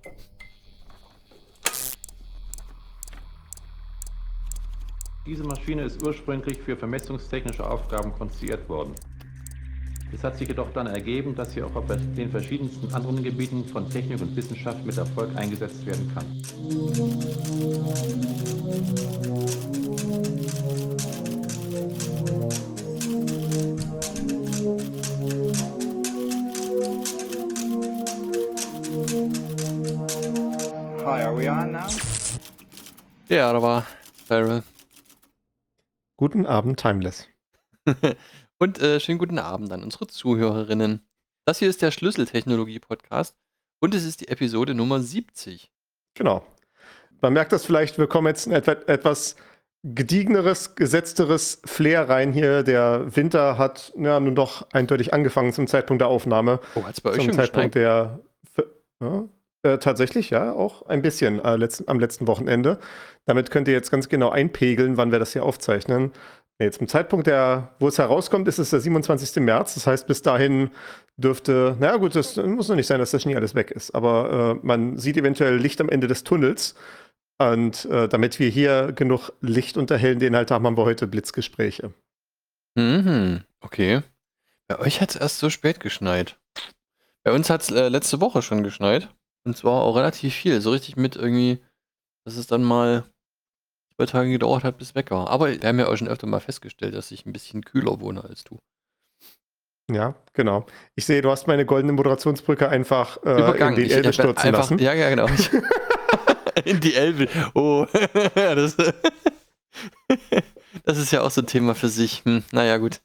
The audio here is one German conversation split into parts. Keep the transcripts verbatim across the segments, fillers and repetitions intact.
Diese Maschine ist ursprünglich für vermessungstechnische Aufgaben konstruiert worden. Es hat sich jedoch dann ergeben, dass sie auch auf den verschiedensten anderen Gebieten von Technik und Wissenschaft mit Erfolg eingesetzt werden kann. Hi, are we on now? Ja, da war Cyril. Guten Abend, Timeless. Und äh, schönen guten Abend an unsere Zuhörerinnen. Das hier ist der Schlüsseltechnologie-Podcast und es ist die Episode Nummer siebzig. Genau. Man merkt das vielleicht, wir kommen jetzt in etwa, etwas gediegeneres, gesetzteres Flair rein hier. Der Winter hat ja nun doch eindeutig angefangen zum Zeitpunkt der Aufnahme. Oh, hat's bei euch zum schon Zeitpunkt geschneit? der ja, äh, tatsächlich, ja, auch ein bisschen äh, letzten, am letzten Wochenende. Damit könnt ihr jetzt ganz genau einpegeln, wann wir das hier aufzeichnen. Nee, zum Zeitpunkt, der, wo es herauskommt, ist es der siebenundzwanzigsten März. Das heißt, bis dahin dürfte, naja gut, das muss noch nicht sein, dass der Schnee alles weg ist. Aber äh, man sieht eventuell Licht am Ende des Tunnels. Und äh, damit wir hier genug Licht und erhellende Inhalte haben, haben wir heute Blitzgespräche. Mhm, okay. Bei euch hat es erst so spät geschneit. Bei uns hat es äh, letzte Woche schon geschneit. Und zwar auch relativ viel. So richtig mit irgendwie, dass es dann mal zwei Tage gedauert hat, bis weg war. Aber wir haben ja auch schon öfter mal festgestellt, dass ich ein bisschen kühler wohne als du. Ja, genau. Ich sehe, du hast meine goldene Moderationsbrücke einfach äh, Übergangen. in die Ich Elbe hab stürzen einfach, lassen. Ja, ja, genau. In die Elbe. Oh, das, das ist ja auch so ein Thema für sich. Hm, naja, gut.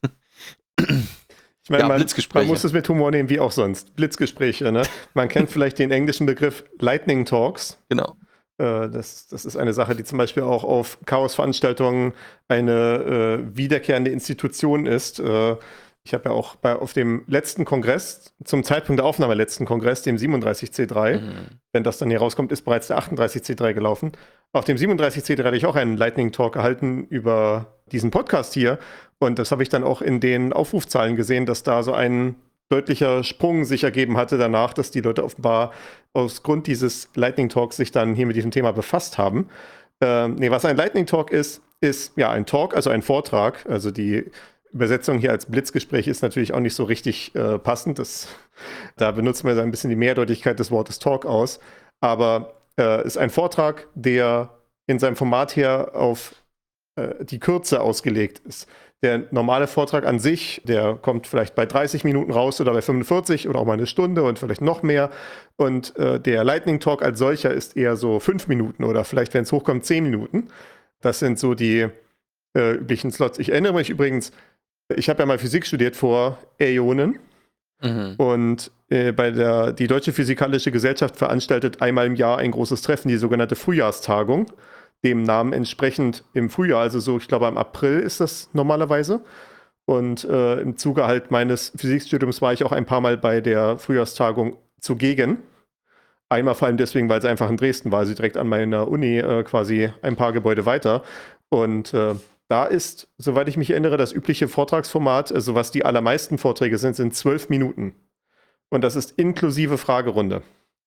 Ich meine, Ja, man, Blitzgespräche. man muss es mit Humor nehmen, wie auch sonst. Blitzgespräche, ne? Man kennt vielleicht den englischen Begriff Lightning Talks. Genau. Äh, das, das ist eine Sache, die zum Beispiel auch auf Chaos-Veranstaltungen eine äh, wiederkehrende Institution ist. Äh, ich habe ja auch bei, auf dem letzten Kongress, zum Zeitpunkt der Aufnahme letzten Kongress, dem siebenunddreißig C drei, Mhm. wenn das dann hier rauskommt, ist bereits der achtunddreißig C drei gelaufen. Auf dem siebenunddreißig C drei hatte ich auch einen Lightning Talk gehalten über diesen Podcast hier. Und das habe ich dann auch in den Aufrufzahlen gesehen, dass da so ein deutlicher Sprung sich ergeben hatte danach, dass die Leute offenbar aus Grund dieses Lightning Talks sich dann hier mit diesem Thema befasst haben. Ähm, nee, was ein Lightning Talk ist, ist ja ein Talk, also ein Vortrag. Also die Übersetzung hier als Blitzgespräch ist natürlich auch nicht so richtig äh, passend. Das, da benutzen wir so ein bisschen die Mehrdeutigkeit des Wortes Talk aus. Aber äh, ist ein Vortrag, der in seinem Format her auf äh, die Kürze ausgelegt ist. Der normale Vortrag an sich, der kommt vielleicht bei dreißig Minuten raus oder bei fünfundvierzig oder auch mal eine Stunde und vielleicht noch mehr. Und äh, der Lightning Talk als solcher ist eher so fünf Minuten oder vielleicht, wenn es hochkommt, zehn Minuten. Das sind so die äh, üblichen Slots. Ich erinnere mich übrigens, ich habe ja mal Physik studiert vor Äonen. Mhm. Und äh, bei der, die Deutsche Physikalische Gesellschaft veranstaltet einmal im Jahr ein großes Treffen, die sogenannte Frühjahrstagung. Dem Namen entsprechend im Frühjahr, also so, ich glaube, im April ist das normalerweise. Und äh, im Zuge halt meines Physikstudiums war ich auch ein paar Mal bei der Frühjahrstagung zugegen. Einmal vor allem deswegen, weil sie einfach in Dresden war, also direkt an meiner Uni äh, quasi ein paar Gebäude weiter. Und äh, da ist, soweit ich mich erinnere, das übliche Vortragsformat, also was die allermeisten Vorträge sind, sind zwölf Minuten. Und das ist inklusive Fragerunde.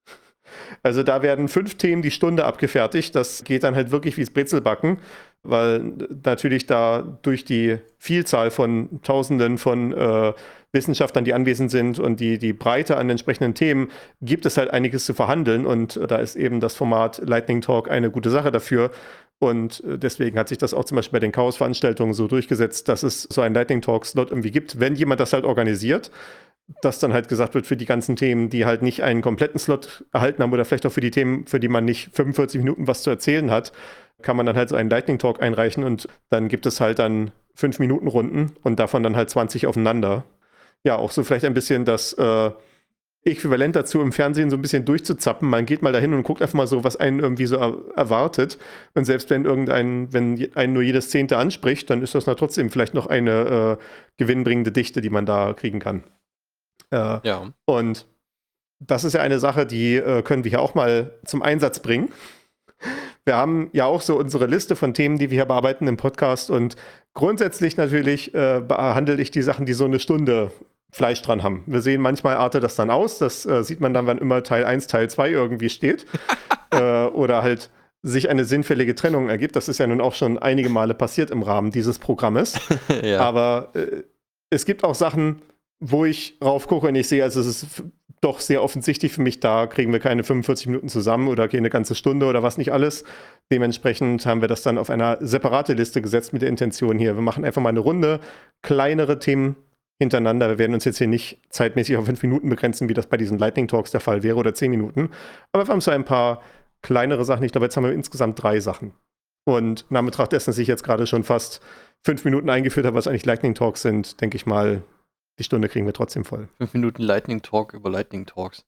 Also da werden fünf Themen die Stunde abgefertigt. Das geht dann halt wirklich wie das Brezelbacken, weil natürlich da durch die Vielzahl von Tausenden von äh, Wissenschaftlern, die anwesend sind und die, die Breite an entsprechenden Themen, gibt es halt einiges zu verhandeln. Und äh, da ist eben das Format Lightning Talk eine gute Sache dafür. Und äh, deswegen hat sich das auch zum Beispiel bei den Chaos-Veranstaltungen so durchgesetzt, dass es so einen Lightning Talk-Slot irgendwie gibt, wenn jemand das halt organisiert. Dass dann halt gesagt wird, für die ganzen Themen, die halt nicht einen kompletten Slot erhalten haben oder vielleicht auch für die Themen, für die man nicht fünfundvierzig Minuten was zu erzählen hat, kann man dann halt so einen Lightning Talk einreichen und dann gibt es halt dann fünf Minuten Runden und davon dann halt zwanzig aufeinander. Ja, auch so vielleicht ein bisschen das äh, Äquivalent dazu im Fernsehen so ein bisschen durchzuzappen. Man geht mal dahin und guckt einfach mal so, was einen irgendwie so er erwartet. Und selbst wenn irgendein, wenn einen nur jedes Zehnte anspricht, dann ist das na trotzdem vielleicht noch eine äh, gewinnbringende Dichte, die man da kriegen kann. Äh, Ja. Und das ist ja eine Sache, die äh, können wir hier auch mal zum Einsatz bringen. Wir haben ja auch so unsere Liste von Themen, die wir hier bearbeiten im Podcast und grundsätzlich natürlich äh, behandle ich die Sachen, die so eine Stunde Fleisch dran haben. Wir sehen, manchmal artet das dann aus. Das äh, sieht man dann, wenn immer Teil eins, Teil zwei irgendwie steht. äh, oder halt sich eine sinnfällige Trennung ergibt. Das ist ja nun auch schon einige Male passiert im Rahmen dieses Programmes. Ja. Aber äh, es gibt auch Sachen, wo ich raufgucke und ich sehe, also es ist f- doch sehr offensichtlich für mich, da kriegen wir keine fünfundvierzig Minuten zusammen oder keine ganze Stunde oder was nicht alles. Dementsprechend haben wir das dann auf eine separate Liste gesetzt mit der Intention hier. Wir machen einfach mal eine Runde, kleinere Themen hintereinander. Wir werden uns jetzt hier nicht zeitmäßig auf fünf Minuten begrenzen, wie das bei diesen Lightning Talks der Fall wäre, oder zehn Minuten. Aber wir haben so ein paar kleinere Sachen. Ich glaube, jetzt haben wir insgesamt drei Sachen. Und in Anbetracht dessen, dass ich jetzt gerade schon fast fünf Minuten eingeführt habe, was eigentlich Lightning Talks sind, denke ich mal, die Stunde kriegen wir trotzdem voll. Fünf Minuten Lightning Talk über Lightning Talks.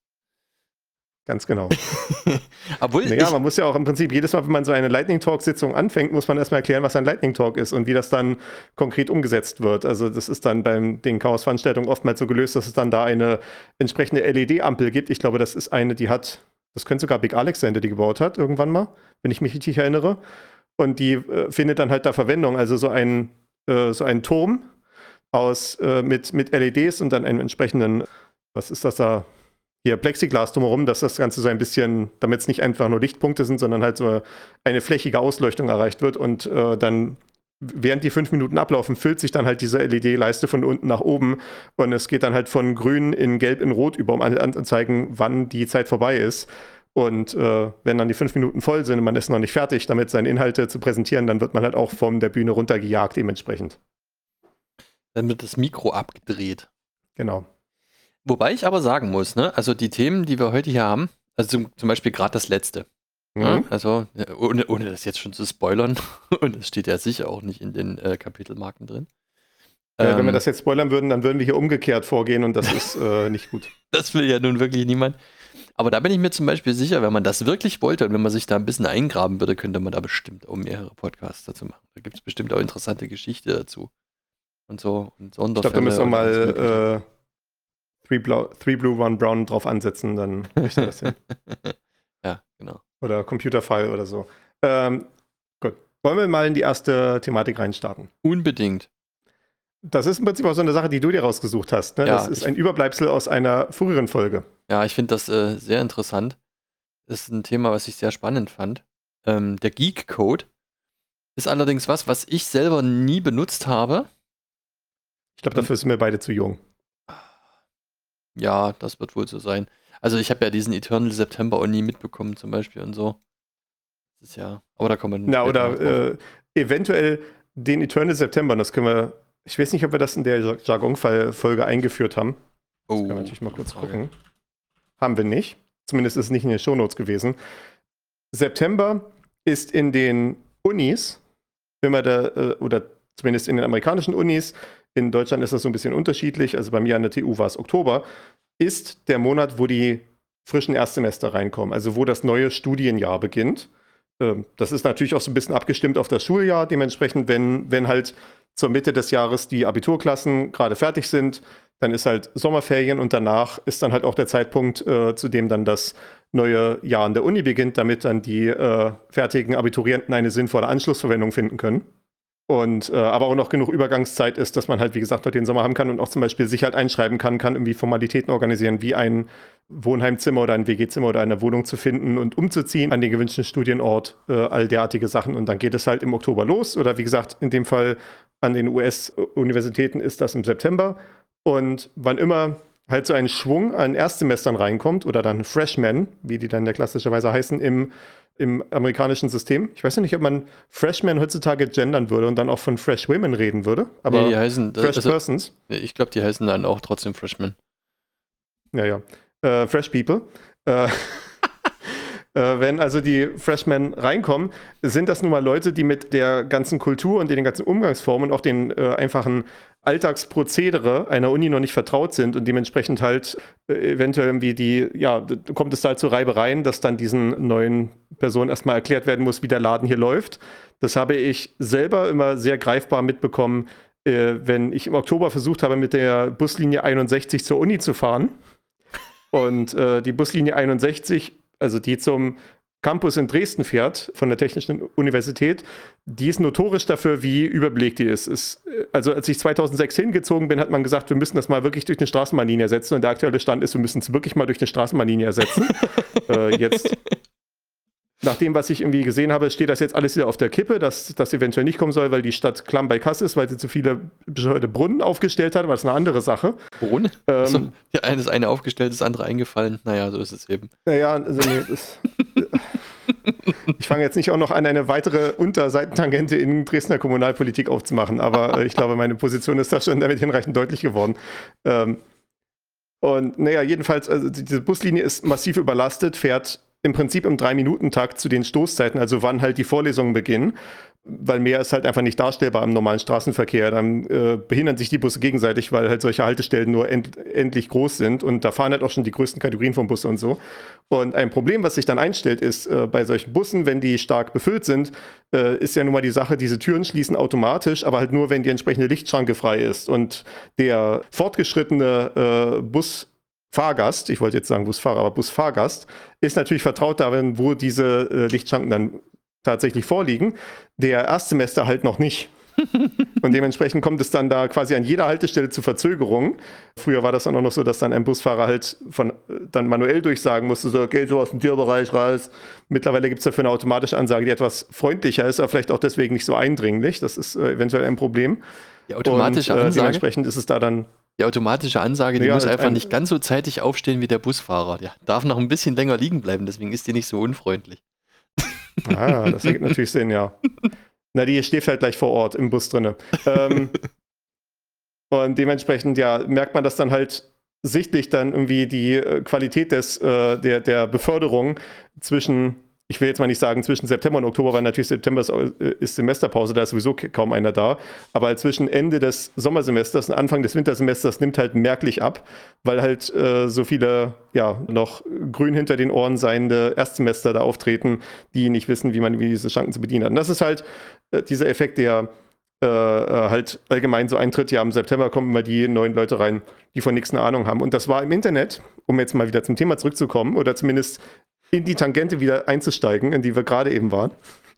Ganz genau. Obwohl, Naja, ich, man muss ja auch im Prinzip jedes Mal, wenn man so eine Lightning Talk-Sitzung anfängt, muss man erstmal erklären, was ein Lightning Talk ist und wie das dann konkret umgesetzt wird. Also das ist dann bei den Chaos-Veranstaltungen oftmals so gelöst, dass es dann da eine entsprechende L E D-Ampel gibt. Ich glaube, das ist eine, die hat, das könnte sogar Big Alex sein, der die gebaut hat, irgendwann mal, wenn ich mich richtig erinnere. Und die äh, findet dann halt da Verwendung. Also so ein, äh, so ein Turm aus, äh, mit, mit L E Ds und dann einem entsprechenden, was ist das da? Hier Plexiglas drumherum, dass das Ganze so ein bisschen, damit es nicht einfach nur Lichtpunkte sind, sondern halt so eine flächige Ausleuchtung erreicht wird und äh, dann, während die fünf Minuten ablaufen, füllt sich dann halt diese L E D-Leiste von unten nach oben und es geht dann halt von grün in gelb in rot über, um anzuzeigen, wann die Zeit vorbei ist. Und äh, wenn dann die fünf Minuten voll sind und man ist noch nicht fertig, damit seine Inhalte zu präsentieren, dann wird man halt auch von der Bühne runtergejagt dementsprechend. dann wird das Mikro abgedreht. Genau. Wobei ich aber sagen muss, ne, also die Themen, die wir heute hier haben, also zum, zum Beispiel gerade das letzte, Mhm. ne, also äh, ohne, ohne das jetzt schon zu spoilern, und es steht ja sicher auch nicht in den äh, Kapitelmarken drin. Äh, wenn wir Ähm, das jetzt spoilern würden, dann würden wir hier umgekehrt vorgehen und das ist äh, nicht gut. Das will ja nun wirklich niemand. Aber da bin ich mir zum Beispiel sicher, wenn man das wirklich wollte und wenn man sich da ein bisschen eingraben würde, könnte man da bestimmt auch mehrere Podcasts dazu machen. Da gibt es bestimmt auch interessante Geschichte dazu. Und so. Und Ich glaube, Sonderfälle. da müssen wir und alles Mögliche. mal äh, Three, Blau, Three Blue, One Brown drauf ansetzen, dann kriegt ihr das hin. Ja, genau. Oder Computerfile oder so. Ähm, gut. Wollen wir mal in die erste Thematik reinstarten? Unbedingt. Das ist im Prinzip auch so eine Sache, die du dir rausgesucht hast. Ne? Ja, Das ist ich- ein Überbleibsel aus einer früheren Folge. Ja, ich finde das äh, sehr interessant. Das ist ein Thema, was ich sehr spannend fand. Ähm, der Geek Code ist allerdings was, was ich selber nie benutzt habe. Ich glaube, dafür sind wir beide zu jung. Ja, das wird wohl so sein. Also ich habe ja diesen Eternal September auch nie mitbekommen zum Beispiel und so. Das ist ja, aber da kommen wir Na, später noch oder drauf. äh, eventuell den Eternal September, das können wir, ich weiß nicht, ob wir das in der Jargon-Folge eingeführt haben. Das können wir natürlich mal kurz Frage. gucken. Haben wir nicht. Zumindest ist es nicht in den Shownotes gewesen. September ist in den Unis, wenn man da, äh, oder zumindest in den amerikanischen Unis, in Deutschland ist das so ein bisschen unterschiedlich, also bei mir an der T U war es Oktober, ist der Monat, wo die frischen Erstsemester reinkommen, also wo das neue Studienjahr beginnt. Ähm, das ist natürlich auch so ein bisschen abgestimmt auf das Schuljahr, dementsprechend, wenn, wenn halt zur Mitte des Jahres die Abiturklassen gerade fertig sind, dann ist halt Sommerferien und danach ist dann halt auch der Zeitpunkt, äh, zu dem dann das neue Jahr an der Uni beginnt, damit dann die äh, fertigen Abiturienten eine sinnvolle Anschlussverwendung finden können. Und äh, aber auch noch genug Übergangszeit ist, dass man halt, wie gesagt, noch den Sommer haben kann und auch zum Beispiel sich halt einschreiben kann, kann irgendwie Formalitäten organisieren, wie ein Wohnheimzimmer oder ein W G-Zimmer oder eine Wohnung zu finden und umzuziehen an den gewünschten Studienort, äh, all derartige Sachen. Und dann geht es halt im Oktober los. Oder wie gesagt, in dem Fall an den U S-Universitäten ist das im September. Und wann immer halt so ein Schwung an Erstsemestern reinkommt oder dann Freshmen, wie die dann ja klassischerweise heißen, im, im amerikanischen System. Ich weiß ja nicht, ob man Freshmen heutzutage gendern würde und dann auch von Fresh Women reden würde, aber Nee, die heißen, Fresh also, Persons, ich glaube, die heißen dann auch trotzdem Freshmen. ja, ja, äh, Fresh People. Äh, äh, wenn also die Freshmen reinkommen, sind das nun mal Leute, die mit der ganzen Kultur und den ganzen Umgangsformen und auch den äh, einfachen Alltagsprozedere einer Uni noch nicht vertraut sind und dementsprechend halt äh, eventuell irgendwie die, ja, d- kommt es da zu Reibereien, dass dann diesen neuen Personen erstmal erklärt werden muss, wie der Laden hier läuft. Das habe ich selber immer sehr greifbar mitbekommen, äh, wenn ich im Oktober versucht habe, mit der Buslinie einundsechzig zur Uni zu fahren. Und äh, die Buslinie einundsechzig, also die zum Campus in Dresden fährt, von der Technischen Universität, die ist notorisch dafür, wie überbelegt die ist. ist. Also als ich zweitausendsechs hingezogen bin, hat man gesagt, wir müssen das mal wirklich durch eine Straßenbahnlinie ersetzen. Und der aktuelle Stand ist, wir müssen es wirklich mal durch eine Straßenbahnlinie ersetzen. äh, jetzt, nach dem, was ich irgendwie gesehen habe, steht das jetzt alles wieder auf der Kippe, dass das eventuell nicht kommen soll, weil die Stadt klamm bei Kasse ist, weil sie zu viele bescheuerte Brunnen aufgestellt hat, aber das ist eine andere Sache. Brunnen? Ähm, Also, ja, das eine aufgestellt, das andere eingefallen. Naja, so ist es eben. Naja, also nee, das, ich fange jetzt nicht auch noch an, eine weitere Unterseitentangente in Dresdner Kommunalpolitik aufzumachen, aber äh, ich glaube, meine Position ist da schon damit hinreichend deutlich geworden. Ähm, und naja, jedenfalls, also diese Buslinie ist massiv überlastet, fährt im Prinzip im drei-Minuten-Takt zu den Stoßzeiten, also wann halt die Vorlesungen beginnen, weil mehr ist halt einfach nicht darstellbar im normalen Straßenverkehr. Dann äh, behindern sich die Busse gegenseitig, weil halt solche Haltestellen nur end endlich groß sind und da fahren halt auch schon die größten Kategorien von Bussen und so. Und ein Problem, was sich dann einstellt, ist äh, bei solchen Bussen, wenn die stark befüllt sind, äh, ist ja nun mal die Sache, diese Türen schließen automatisch, aber halt nur, wenn die entsprechende Lichtschranke frei ist. Und der fortgeschrittene äh, Bus Fahrgast, ich wollte jetzt sagen Busfahrer, aber Busfahrgast, ist natürlich vertraut darin, wo diese äh, Lichtschranken dann tatsächlich vorliegen. Der Erstsemester halt noch nicht. Und dementsprechend kommt es dann da quasi an jeder Haltestelle zu Verzögerungen. Früher war das dann auch noch so, dass dann ein Busfahrer halt von dann manuell durchsagen musste, so, okay, so aus dem Türbereich raus. Mittlerweile gibt es dafür eine automatische Ansage, die etwas freundlicher ist, aber vielleicht auch deswegen nicht so eindringlich. Das ist äh, eventuell ein Problem. Die automatische Und, äh, Ansage? dementsprechend ist es da dann Die automatische Ansage, die Ja, muss halt einfach ein- nicht ganz so zeitig aufstehen wie der Busfahrer. Der darf noch ein bisschen länger liegen bleiben, deswegen ist die nicht so unfreundlich. Ah, das ergibt natürlich Sinn, ja. Na, die steht halt gleich vor Ort im Bus drinne. Ähm, und dementsprechend, ja, merkt man das dann halt sichtlich dann irgendwie die äh, Qualität des, äh, der, der Beförderung zwischen, ich will jetzt mal nicht sagen zwischen September und Oktober, weil natürlich September ist, äh, ist Semesterpause, da ist sowieso kaum einer da, aber zwischen Ende des Sommersemesters und Anfang des Wintersemesters nimmt halt merklich ab, weil halt äh, so viele, ja, noch grün hinter den Ohren seiende Erstsemester da auftreten, die nicht wissen, wie man wie diese Schranken zu bedienen hat. Und das ist halt äh, dieser Effekt, der äh, halt allgemein so eintritt. Ja, im September kommen immer die neuen Leute rein, die von nichts eine Ahnung haben. Und das war im Internet, um jetzt mal wieder zum Thema zurückzukommen, oder zumindest in die Tangente wieder einzusteigen, in die wir gerade eben waren,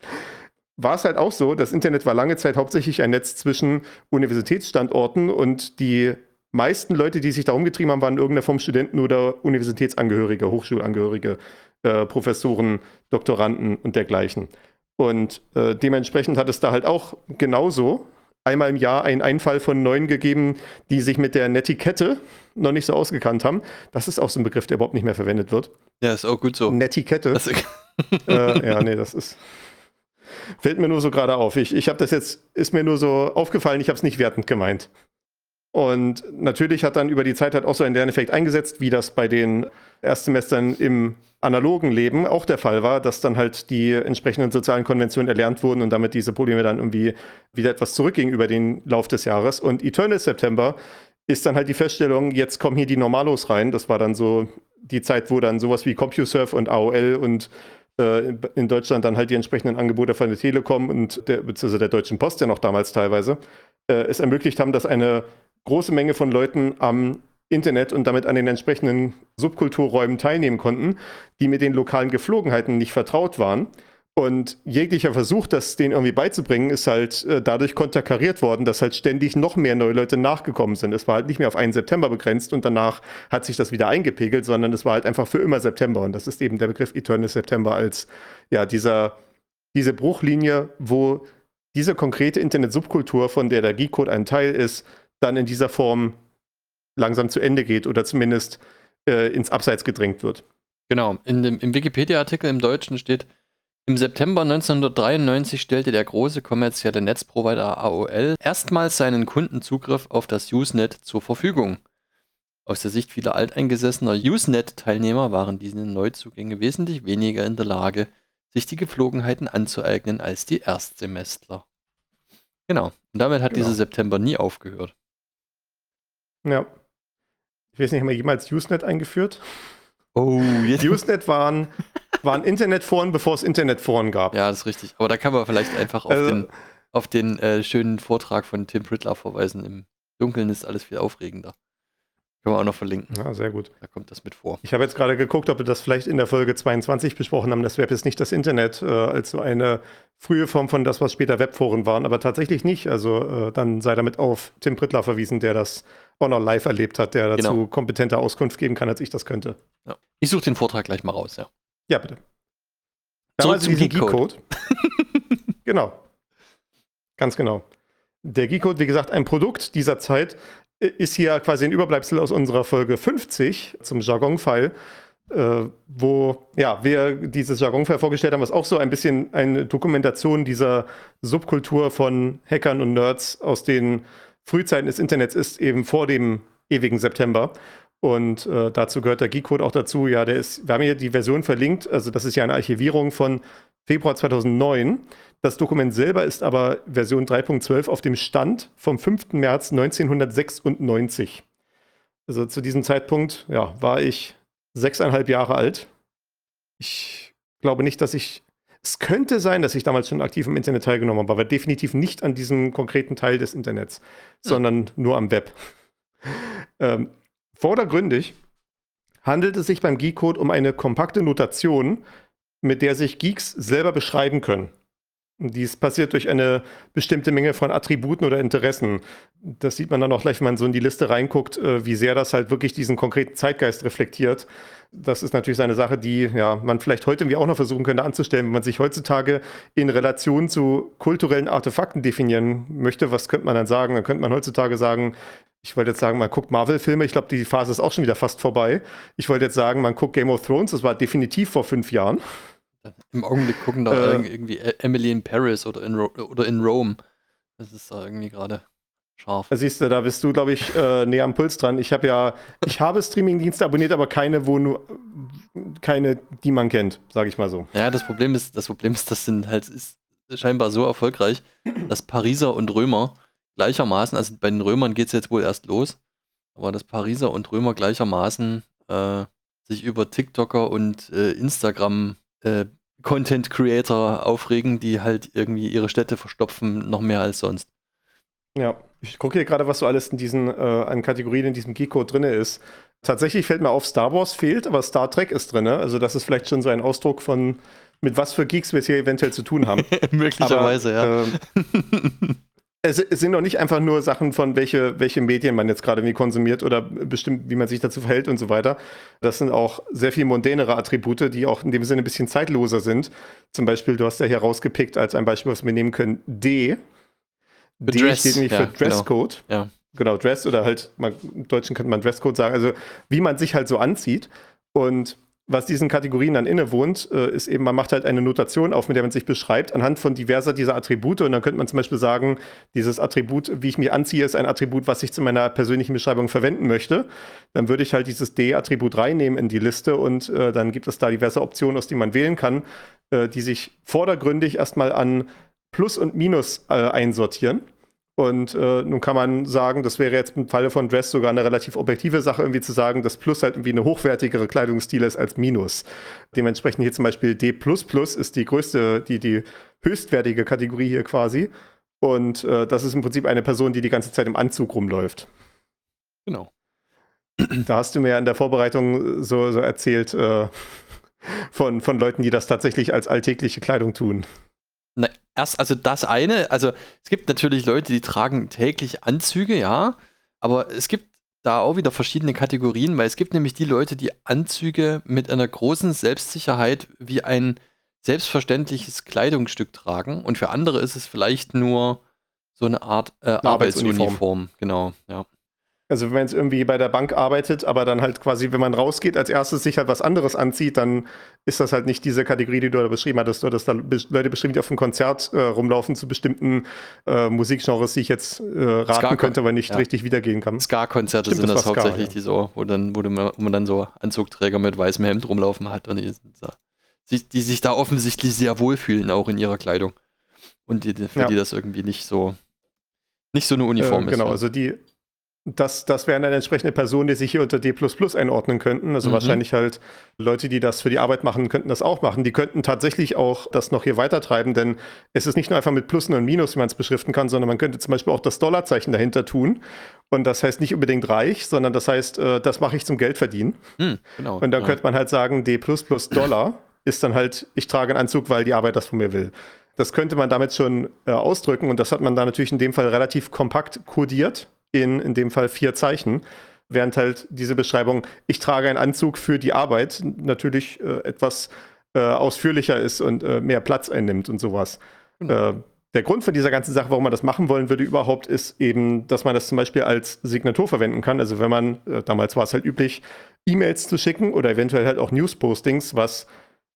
war es halt auch so, das Internet war lange Zeit hauptsächlich ein Netz zwischen Universitätsstandorten und die meisten Leute, die sich da rumgetrieben haben, waren in irgendeiner Form Studenten oder Universitätsangehörige, Hochschulangehörige, äh, Professoren, Doktoranden und dergleichen. Und äh, dementsprechend hat es da halt auch genauso einmal im Jahr einen Einfall von Neuen gegeben, die sich mit der Netiquette noch nicht so ausgekannt haben. Das ist auch so ein Begriff, der überhaupt nicht mehr verwendet wird. Ja, ist auch gut so. Netiquette. Das, äh, ja, nee, das ist. Fällt mir nur so gerade auf. Ich, ich habe das jetzt, ist mir nur so aufgefallen, ich habe es nicht wertend gemeint. Und natürlich hat dann über die Zeit halt auch so ein Lerneffekt eingesetzt, wie das bei den Erstsemestern im analogen Leben auch der Fall war, dass dann halt die entsprechenden sozialen Konventionen erlernt wurden und damit diese Probleme dann irgendwie wieder etwas zurückgingen über den Lauf des Jahres. Und Eternal September ist dann halt die Feststellung, jetzt kommen hier die Normalos rein. Das war dann so die Zeit, wo dann sowas wie CompuServe und A O L und äh, in Deutschland dann halt die entsprechenden Angebote von der Telekom und der, beziehungsweise der Deutschen Post ja noch damals teilweise, äh, es ermöglicht haben, dass eine große Menge von Leuten am Internet und damit an den entsprechenden Subkulturräumen teilnehmen konnten, die mit den lokalen Geflogenheiten nicht vertraut waren. Und jeglicher Versuch, das denen irgendwie beizubringen, ist halt äh, dadurch konterkariert worden, dass halt ständig noch mehr neue Leute nachgekommen sind. Es war halt nicht mehr auf einen September begrenzt und danach hat sich das wieder eingepegelt, sondern es war halt einfach für immer September. Und das ist eben der Begriff Eternal September als ja dieser, diese Bruchlinie, wo diese konkrete Internet-Subkultur, von der der Geekcode ein Teil ist, dann in dieser Form langsam zu Ende geht oder zumindest äh, ins Abseits gedrängt wird. Genau, in dem, im Wikipedia-Artikel im Deutschen steht, im September neunzehnhundertdreiundneunzig stellte der große kommerzielle Netzprovider A O L erstmals seinen Kunden Zugriff auf das Usenet zur Verfügung. Aus der Sicht vieler alteingesessener Usenet-Teilnehmer waren diese Neuzugänge wesentlich weniger in der Lage, sich die Gepflogenheiten anzueignen als die Erstsemestler. Genau, und damit hat Genau. dieser September nie aufgehört. Ja. Ich weiß nicht, haben wir jemals Usenet eingeführt? Oh, jetzt. Usenet waren, waren Internetforen, bevor es Internetforen gab. Ja, das ist richtig. Aber da kann man vielleicht einfach auf Also- den, auf den äh, schönen Vortrag von Tim Pritlove verweisen. Im Dunkeln ist alles viel aufregender. Können wir auch noch verlinken. Ja, sehr gut. Da kommt das mit vor. Ich habe jetzt gerade geguckt, ob wir das vielleicht in der Folge zweiundzwanzig besprochen haben. Das Web ist nicht das Internet, äh, als so eine frühe Form von das, was später Webforen waren, aber tatsächlich nicht. Also äh, dann sei damit auf Tim Prittler verwiesen, der das auch noch live erlebt hat, der dazu Genau. kompetenter Auskunft geben kann, als ich das könnte. Ja. Ich suche den Vortrag gleich mal raus, ja. Ja, bitte. Zurück Damals zum diesen Geekcode. Geekcode. Genau. Ganz genau. Der Geekcode, wie gesagt, ein Produkt dieser Zeit, ist hier quasi ein Überbleibsel aus unserer Folge fünfzig zum Jargon-File, äh, wo ja, wir dieses Jargon-File vorgestellt haben, was auch so ein bisschen eine Dokumentation dieser Subkultur von Hackern und Nerds aus den Frühzeiten des Internets ist, eben vor dem ewigen September. Und äh, dazu gehört der Geekcode auch dazu. Ja, der ist, wir haben hier die Version verlinkt, also das ist ja eine Archivierung von Februar zweitausendneun. Das Dokument selber ist aber Version drei Punkt zwölf auf dem Stand vom fünften März neunzehnhundertsechsundneunzig. Also zu diesem Zeitpunkt, ja, war ich sechseinhalb Jahre alt. Ich glaube nicht, dass ich, es könnte sein, dass ich damals schon aktiv im Internet teilgenommen habe, aber definitiv nicht an diesem konkreten Teil des Internets, hm. sondern nur am Web. ähm, vordergründig handelt es sich beim Geekcode um eine kompakte Notation, mit der sich Geeks selber beschreiben können. Dies passiert durch eine bestimmte Menge von Attributen oder Interessen. Das sieht man dann auch gleich, wenn man so in die Liste reinguckt, wie sehr das halt wirklich diesen konkreten Zeitgeist reflektiert. Das ist natürlich eine Sache, die ja, man vielleicht heute irgendwie auch noch versuchen könnte anzustellen, wenn man sich heutzutage in Relation zu kulturellen Artefakten definieren möchte. Was könnte man dann sagen? Dann könnte man heutzutage sagen, ich wollte jetzt sagen, man guckt Marvel-Filme. Ich glaube, die Phase ist auch schon wieder fast vorbei. Ich wollte jetzt sagen, man guckt Game of Thrones. Das war definitiv vor fünf Jahren. Im Augenblick gucken da äh, irgendwie Emily in Paris oder in, Ro oder in Rome. Das ist da irgendwie gerade scharf. Da siehst du, da bist du, glaube ich, äh, näher am Puls dran. Ich habe ja, ich habe Streamingdienste abonniert, aber keine, wo nur, keine, die man kennt, sage ich mal so. Ja, das Problem ist, das Problem ist, das sind halt, ist scheinbar so erfolgreich, dass Pariser und Römer gleichermaßen, also bei den Römern geht es jetzt wohl erst los, aber dass Pariser und Römer gleichermaßen äh, sich über TikToker und äh, Instagram Äh, Content Creator aufregen, die halt irgendwie ihre Städte verstopfen, noch mehr als sonst. Ja, ich gucke hier gerade, was so alles in diesen, äh, an Kategorien in diesem Geekcode drin ist. Tatsächlich fällt mir auf, Star Wars fehlt, aber Star Trek ist drin. Also das ist vielleicht schon so ein Ausdruck von, mit was für Geeks wir es hier eventuell zu tun haben. Möglicherweise, aber, ja. Ähm, Es, es sind doch nicht einfach nur Sachen von, welche, welche Medien man jetzt gerade irgendwie konsumiert oder bestimmt, wie man sich dazu verhält und so weiter. Das sind auch sehr viel mondänere Attribute, die auch in dem Sinne ein bisschen zeitloser sind. Zum Beispiel, du hast ja hier rausgepickt als ein Beispiel, was wir nehmen können, D. D Dress, steht nämlich ja, für Dresscode. Genau. Ja. Genau, Dress oder halt, man, im Deutschen könnte man Dresscode sagen, also wie man sich halt so anzieht. Und was diesen Kategorien dann innewohnt, äh, ist eben, man macht halt eine Notation auf, mit der man sich beschreibt, anhand von diverser dieser Attribute. Und dann könnte man zum Beispiel sagen, dieses Attribut, wie ich mich anziehe, ist ein Attribut, was ich zu meiner persönlichen Beschreibung verwenden möchte. Dann würde ich halt dieses D-Attribut reinnehmen in die Liste und äh, dann gibt es da diverse Optionen, aus denen man wählen kann, äh, die sich vordergründig erstmal an Plus und Minus äh, einsortieren. Und äh, nun kann man sagen, das wäre jetzt im Falle von Dress sogar eine relativ objektive Sache, irgendwie zu sagen, dass Plus halt irgendwie eine hochwertigere Kleidungsstil ist als Minus. Dementsprechend hier zum Beispiel D plus plus ist die größte, die, die höchstwertige Kategorie hier quasi. Und äh, das ist im Prinzip eine Person, die die ganze Zeit im Anzug rumläuft. Genau. Da hast du mir ja in der Vorbereitung so, so erzählt äh, von, von Leuten, die das tatsächlich als alltägliche Kleidung tun. Na, erst, also das eine, also es gibt natürlich Leute, die tragen täglich Anzüge, ja, aber es gibt da auch wieder verschiedene Kategorien, weil es gibt nämlich die Leute, die Anzüge mit einer großen Selbstsicherheit wie ein selbstverständliches Kleidungsstück tragen und für andere ist es vielleicht nur so eine Art äh, Eine Arbeitsuniform. Arbeitsuniform, genau, ja. Also wenn man jetzt irgendwie bei der Bank arbeitet, aber dann halt quasi, wenn man rausgeht, als erstes sich halt was anderes anzieht, dann ist das halt nicht diese Kategorie, die du da beschrieben hattest, oder dass da Leute beschrieben, die auf einem Konzert äh, rumlaufen zu bestimmten äh, Musikgenres, die ich jetzt äh, raten Ska- könnte, aber nicht ja. richtig wiedergehen kann. Ska-Konzerte Stimmt, sind das das, war Ska, hauptsächlich, ja. die so, wo, dann, wo, du, wo man dann so Anzugträger mit weißem Hemd rumlaufen hat und die, die, die sich da offensichtlich sehr wohlfühlen, auch in ihrer Kleidung. Und die, für Ja. die das irgendwie nicht so nicht so eine Uniform äh, ist. Genau, ja. also die Das, das wären dann entsprechende Personen, die sich hier unter D plus plus einordnen könnten. Also Mhm. wahrscheinlich halt Leute, die das für die Arbeit machen, könnten das auch machen. Die könnten tatsächlich auch das noch hier weitertreiben, denn es ist nicht nur einfach mit Plusen und Minus, wie man es beschriften kann, sondern man könnte zum Beispiel auch das Dollarzeichen dahinter tun. Und das heißt nicht unbedingt reich, sondern das heißt, äh, das mache ich zum Geldverdienen. Hm, genau. Und dann ja. könnte man halt sagen, D plus plus Dollar ist dann halt, ich trage einen Anzug, weil die Arbeit das von mir will. Das könnte man damit schon äh, ausdrücken und das hat man da natürlich in dem Fall relativ kompakt kodiert, in in dem Fall vier Zeichen, während halt diese Beschreibung, ich trage einen Anzug für die Arbeit, natürlich äh, etwas äh, ausführlicher ist und äh, mehr Platz einnimmt und sowas. Genau. Äh, der Grund für dieser ganzen Sache, warum man das machen wollen würde überhaupt, ist eben, dass man das zum Beispiel als Signatur verwenden kann. Also wenn man, äh, damals war es halt üblich, E-Mails zu schicken oder eventuell halt auch News-Postings, was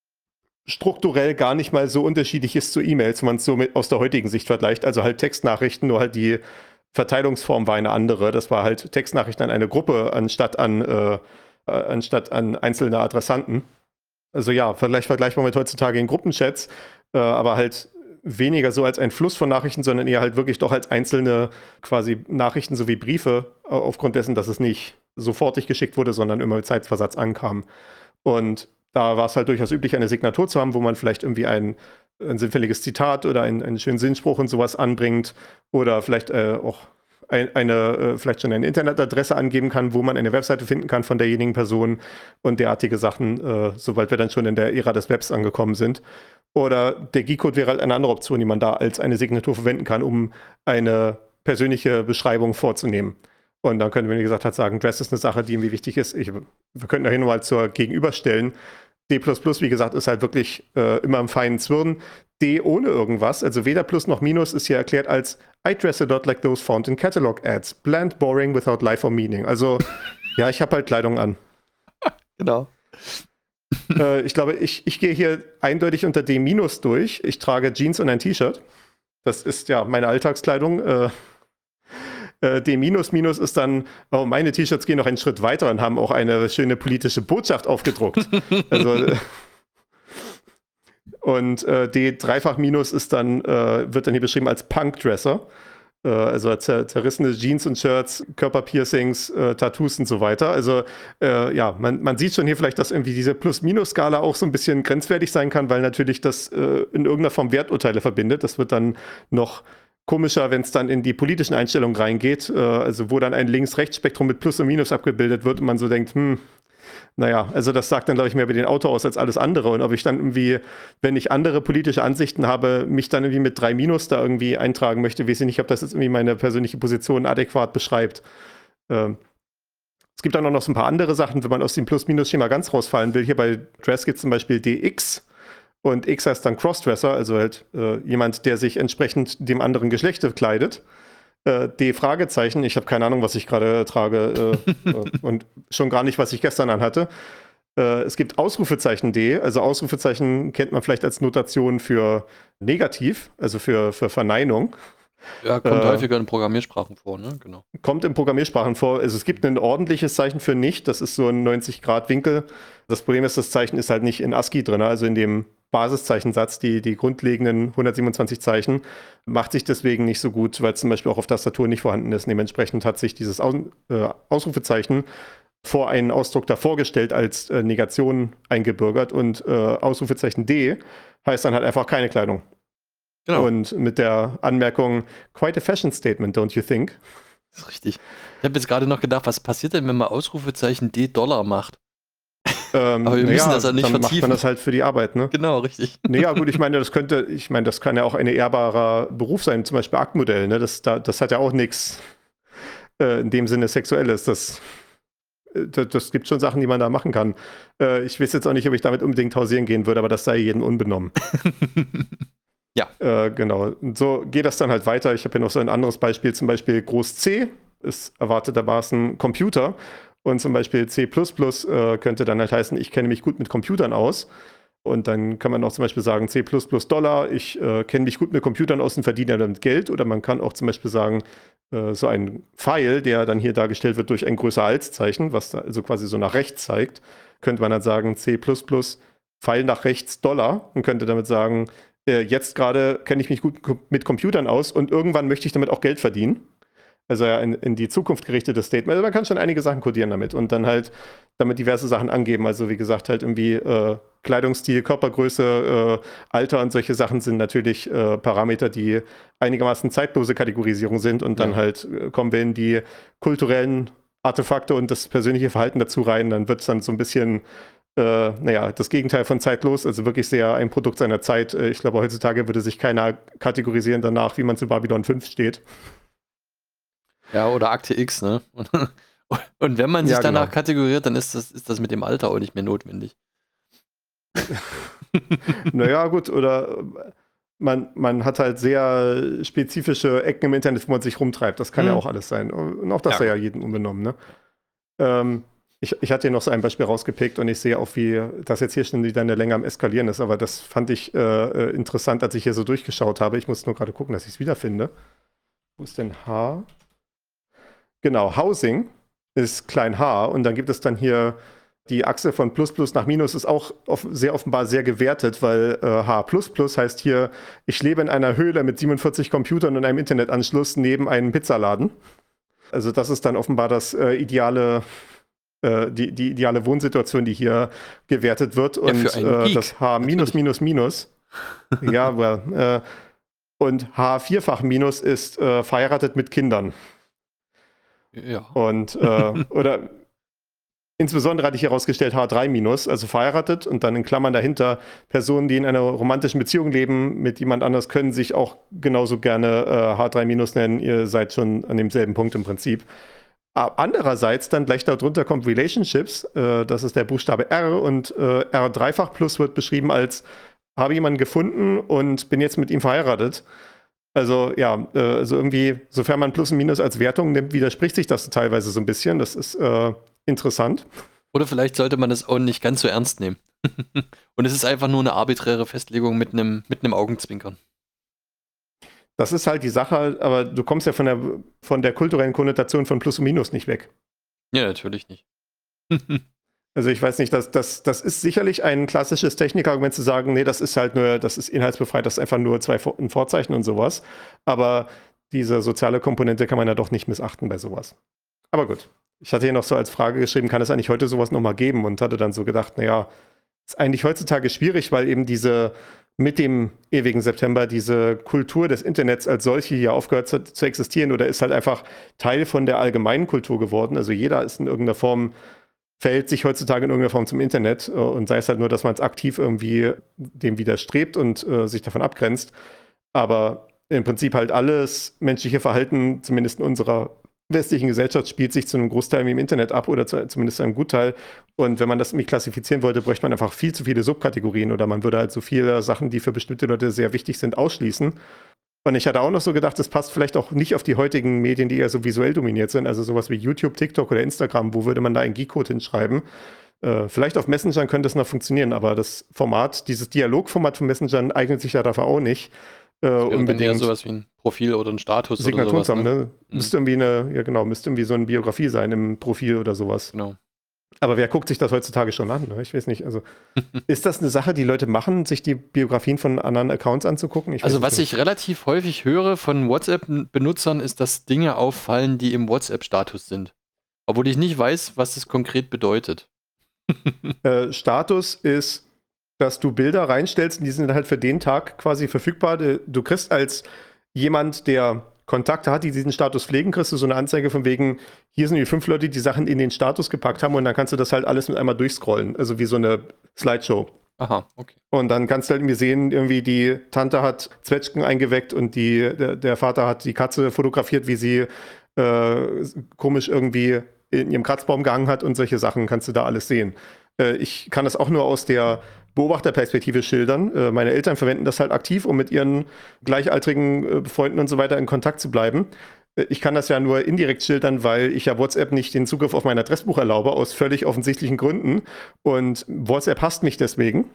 strukturell gar nicht mal so unterschiedlich ist zu E-Mails, wenn man es so mit, aus der heutigen Sicht vergleicht. Also halt Textnachrichten, nur halt die Verteilungsform war eine andere. Das war halt Textnachrichten an eine Gruppe anstatt an, äh, äh, anstatt an einzelne Adressanten. Also ja, vielleicht vergleichbar mit heutzutage in Gruppenchats, äh, aber halt weniger so als ein Fluss von Nachrichten, sondern eher halt wirklich doch als einzelne quasi Nachrichten sowie Briefe, äh, aufgrund dessen, dass es nicht sofortig geschickt wurde, sondern immer mit Zeitversatz ankam. Und da war es halt durchaus üblich, eine Signatur zu haben, wo man vielleicht irgendwie ein, ein sinnfälliges Zitat oder ein, einen schönen Sinnspruch und sowas anbringt oder vielleicht äh, auch ein, eine, äh, vielleicht schon eine Internetadresse angeben kann, wo man eine Webseite finden kann von derjenigen Person und derartige Sachen, äh, sobald wir dann schon in der Ära des Webs angekommen sind. Oder der G-Code wäre halt eine andere Option, die man da als eine Signatur verwenden kann, um eine persönliche Beschreibung vorzunehmen. Und dann können wir, wie gesagt, halt sagen, Dress ist eine Sache, die irgendwie wichtig ist. Ich, wir könnten da hier nochmal zur Gegenüberstellen. D plus plus, wie gesagt, ist halt wirklich äh, immer im feinen Zwirn. D ohne irgendwas, also weder Plus noch Minus, ist hier erklärt als I dress a lot like those found in catalog ads. Bland, boring, without life or meaning. Also, ja, ich habe halt Kleidung an. Genau. äh, ich glaube, ich, ich gehe hier eindeutig unter D minus durch. Ich trage Jeans und ein T-Shirt. Das ist ja meine Alltagskleidung. Äh, äh, D minus minus ist dann, oh, meine T-Shirts gehen noch einen Schritt weiter und haben auch eine schöne politische Botschaft aufgedruckt. Also äh, und äh, D dreifach minus ist dann, äh, wird dann hier beschrieben als Punkdresser. Äh, also zer zerrissene Jeans und Shirts, Körperpiercings, äh, Tattoos und so weiter. Also äh, ja, man, man sieht schon hier vielleicht, dass irgendwie diese Plus-Minus-Skala auch so ein bisschen grenzwertig sein kann, weil natürlich das äh, in irgendeiner Form Werturteile verbindet. Das wird dann noch komischer, wenn es dann in die politischen Einstellungen reingeht, äh, also wo dann ein Links-Rechts-Spektrum mit Plus und Minus abgebildet wird und man so denkt, hm, naja, also das sagt dann, glaube ich, mehr über den Autor aus als alles andere. Und ob ich dann irgendwie, wenn ich andere politische Ansichten habe, mich dann irgendwie mit drei Minus da irgendwie eintragen möchte, weiß ich nicht, ob das jetzt irgendwie meine persönliche Position adäquat beschreibt. Ähm, es gibt dann auch noch so ein paar andere Sachen, wenn man aus dem Plus-Minus-Schema ganz rausfallen will. Hier bei Dress gibt es zum Beispiel D X. Und X heißt dann Crossdresser, also halt äh, jemand, der sich entsprechend dem anderen Geschlecht kleidet. Äh, D Fragezeichen, ich habe keine Ahnung, was ich gerade trage äh, äh, und schon gar nicht, was ich gestern anhatte. Äh, es gibt Ausrufezeichen D, also Ausrufezeichen kennt man vielleicht als Notation für negativ, also für, für Verneinung. Ja, kommt Äh, häufiger in Programmiersprachen vor, ne? Genau. Kommt in Programmiersprachen vor. Also es gibt ein ordentliches Zeichen für nicht, das ist so ein neunzig Grad Winkel. Das Problem ist, das Zeichen ist halt nicht in ASCII drin, also in dem Basiszeichensatz, die, die grundlegenden hundertsiebenundzwanzig Zeichen, macht sich deswegen nicht so gut, weil es zum Beispiel auch auf Tastatur nicht vorhanden ist. Dementsprechend hat sich dieses Aus, äh, Ausrufezeichen vor einen Ausdruck davor gestellt als äh, Negation eingebürgert und äh, Ausrufezeichen D heißt dann halt einfach keine Kleidung. Genau. Und mit der Anmerkung, quite a fashion statement, don't you think? Das ist richtig. Ich habe jetzt gerade noch gedacht, was passiert denn, wenn man Ausrufezeichen D Dollar macht? Ähm, Aber wir müssen das ja nicht dann macht vertiefen. man das halt für die Arbeit, ne? Genau, richtig. Naja, gut, ich meine, das könnte, ich meine, das kann ja auch ein ehrbarer Beruf sein, zum Beispiel Aktmodell, ne? Das, da, das hat ja auch nichts äh, in dem Sinne Sexuelles. Das, das, das gibt schon Sachen, die man da machen kann. Äh, ich weiß jetzt auch nicht, ob ich damit unbedingt hausieren gehen würde, aber das sei jedem unbenommen. Ja. Äh, genau. Und so geht das dann halt weiter. Ich habe hier noch so ein anderes Beispiel, zum Beispiel Groß C ist erwartetermaßen Computer. Und zum Beispiel C plus plus äh, könnte dann halt heißen, ich kenne mich gut mit Computern aus. Und dann kann man auch zum Beispiel sagen C plus plus Dollar, ich äh, kenne mich gut mit Computern aus und verdiene damit Geld. Oder man kann auch zum Beispiel sagen, äh, so ein Pfeil, der dann hier dargestellt wird durch ein größer Als-Zeichen, was da also quasi so nach rechts zeigt, könnte man dann sagen C plus plus Pfeil nach rechts Dollar und könnte damit sagen, äh, jetzt gerade kenne ich mich gut mit Computern aus und irgendwann möchte ich damit auch Geld verdienen. Also ja, in, in die Zukunft gerichtetes Statement. Also man kann schon einige Sachen codieren damit und dann halt damit diverse Sachen angeben. Also wie gesagt, halt irgendwie äh, Kleidungsstil, Körpergröße, äh, Alter und solche Sachen sind natürlich äh, Parameter, die einigermaßen zeitlose Kategorisierung sind und dann Ja. halt äh, kommen wir in die kulturellen Artefakte und das persönliche Verhalten dazu rein. Dann wird es dann so ein bisschen, äh, naja, das Gegenteil von zeitlos, also wirklich sehr ein Produkt seiner Zeit. Äh, ich glaube, heutzutage würde sich keiner kategorisieren danach, wie man zu Babylon fünf steht. Ja, oder Akte X, ne? Und, und wenn man sich Ja, danach genau. kategoriert, dann ist das, ist das mit dem Alter auch nicht mehr notwendig. Naja, gut, oder man, man hat halt sehr spezifische Ecken im Internet, wo man sich rumtreibt. Das kann ja Hm. auch alles sein. Und auch das Ja. sei ja jedem unbenommen, ne? Ähm, ich, ich hatte hier noch so ein Beispiel rausgepickt und ich sehe auch, wie das jetzt hier schon wieder eine Länge am Eskalieren ist, aber das fand ich äh, äh, interessant, als ich hier so durchgeschaut habe. Ich muss nur gerade gucken, dass ich es wiederfinde. Wo ist denn H? Genau, Housing ist klein h und dann gibt es dann hier die Achse von Plus Plus nach Minus ist auch off sehr offenbar sehr gewertet, weil äh, H plus plus heißt hier, ich lebe in einer Höhle mit siebenundvierzig Computern und einem Internetanschluss neben einem Pizzaladen. Also das ist dann offenbar das äh, ideale, äh, die, die ideale Wohnsituation, die hier gewertet wird. Ja, Und für einen äh, Geek, das H minus minus minus, ja, well, äh, und H vierfach minus ist äh, verheiratet mit Kindern. Ja. Und, äh, oder insbesondere hatte ich herausgestellt H drei minus, also verheiratet und dann in Klammern dahinter Personen, die in einer romantischen Beziehung leben mit jemand anders, können sich auch genauso gerne äh, H drei minus nennen. Ihr seid schon an demselben Punkt im Prinzip. Aber andererseits dann gleich darunter kommt Relationships, äh, das ist der Buchstabe R und äh, R dreifach plus wird beschrieben als habe jemanden gefunden und bin jetzt mit ihm verheiratet. Also ja, äh, also irgendwie, sofern man Plus und Minus als Wertung nimmt, widerspricht sich das teilweise so ein bisschen. Das ist äh, interessant. Oder vielleicht sollte man das auch nicht ganz so ernst nehmen. Und es ist einfach nur eine arbiträre Festlegung mit einem mit einem Augenzwinkern. Das ist halt die Sache, aber du kommst ja von der, von der kulturellen Konnotation von Plus und Minus nicht weg. Ja, natürlich nicht. Also ich weiß nicht, das, das, das ist sicherlich ein klassisches Technikargument zu sagen, nee, das ist halt nur, das ist inhaltsbefreit, das ist einfach nur zwei Vor- ein Vorzeichen und sowas. Aber diese soziale Komponente kann man ja doch nicht missachten bei sowas. Aber gut. Ich hatte hier noch so als Frage geschrieben, kann es eigentlich heute sowas nochmal geben? Und hatte dann so gedacht, naja, ist eigentlich heutzutage schwierig, weil eben diese mit dem ewigen September diese Kultur des Internets als solche hier aufgehört zu, zu existieren oder ist halt einfach Teil von der allgemeinen Kultur geworden. Also jeder ist in irgendeiner Form, verhält sich heutzutage in irgendeiner Form zum Internet äh, und sei es halt nur, dass man es aktiv irgendwie dem widerstrebt und äh, sich davon abgrenzt. Aber im Prinzip halt alles menschliche Verhalten, zumindest in unserer westlichen Gesellschaft, spielt sich zu einem Großteil im Internet ab oder zu, zumindest zu einem Gutteil. Und wenn man das nicht klassifizieren wollte, bräuchte man einfach viel zu viele Subkategorien oder man würde halt so viele Sachen, die für bestimmte Leute sehr wichtig sind, ausschließen. Und ich hatte auch noch so gedacht, das passt vielleicht auch nicht auf die heutigen Medien, die eher so visuell dominiert sind, also sowas wie YouTube, TikTok oder Instagram. Wo würde man da einen Geek-Code hinschreiben? Äh, vielleicht auf Messengern könnte es noch funktionieren, aber das Format, dieses Dialogformat von Messengern eignet sich ja dafür auch nicht. Äh, Ja, dann eher unbedingt sowas wie ein Profil oder ein Status Signatur oder zu sowas. haben, Ne? ne? Müsste irgendwie eine, ja genau, müsste irgendwie so eine Biografie sein im Profil oder sowas. Genau. Aber wer guckt sich das heutzutage schon an? Ne? Ich weiß nicht. Also ist das eine Sache, die Leute machen, sich die Biografien von anderen Accounts anzugucken? Ich weiß Also es was nicht. ich relativ häufig höre von WhatsApp-Benutzern, ist, dass Dinge auffallen, die im WhatsApp-Status sind. Obwohl ich nicht weiß, was das konkret bedeutet. Äh, Status ist, dass du Bilder reinstellst und die sind halt für den Tag quasi verfügbar. Du du kriegst als jemand, der Kontakte hat, die diesen Status pflegen, kriegst du so eine Anzeige von wegen, hier sind die fünf Leute, die Sachen in den Status gepackt haben und dann kannst du das halt alles mit einmal durchscrollen. Also wie so eine Slideshow. Aha, okay. Und dann kannst du halt irgendwie sehen, irgendwie die Tante hat Zwetschgen eingeweckt und die, der, der Vater hat die Katze fotografiert, wie sie äh, komisch irgendwie in ihrem Kratzbaum gehangen hat und solche Sachen kannst du da alles sehen. Äh, ich kann das auch nur aus der Beobachterperspektive schildern. Äh, meine Eltern verwenden das halt aktiv, um mit ihren gleichaltrigen äh, Freunden und so weiter in Kontakt zu bleiben. Äh, ich kann das ja nur indirekt schildern, weil ich ja WhatsApp nicht den Zugriff auf mein Adressbuch erlaube, aus völlig offensichtlichen Gründen. Und WhatsApp hasst mich deswegen.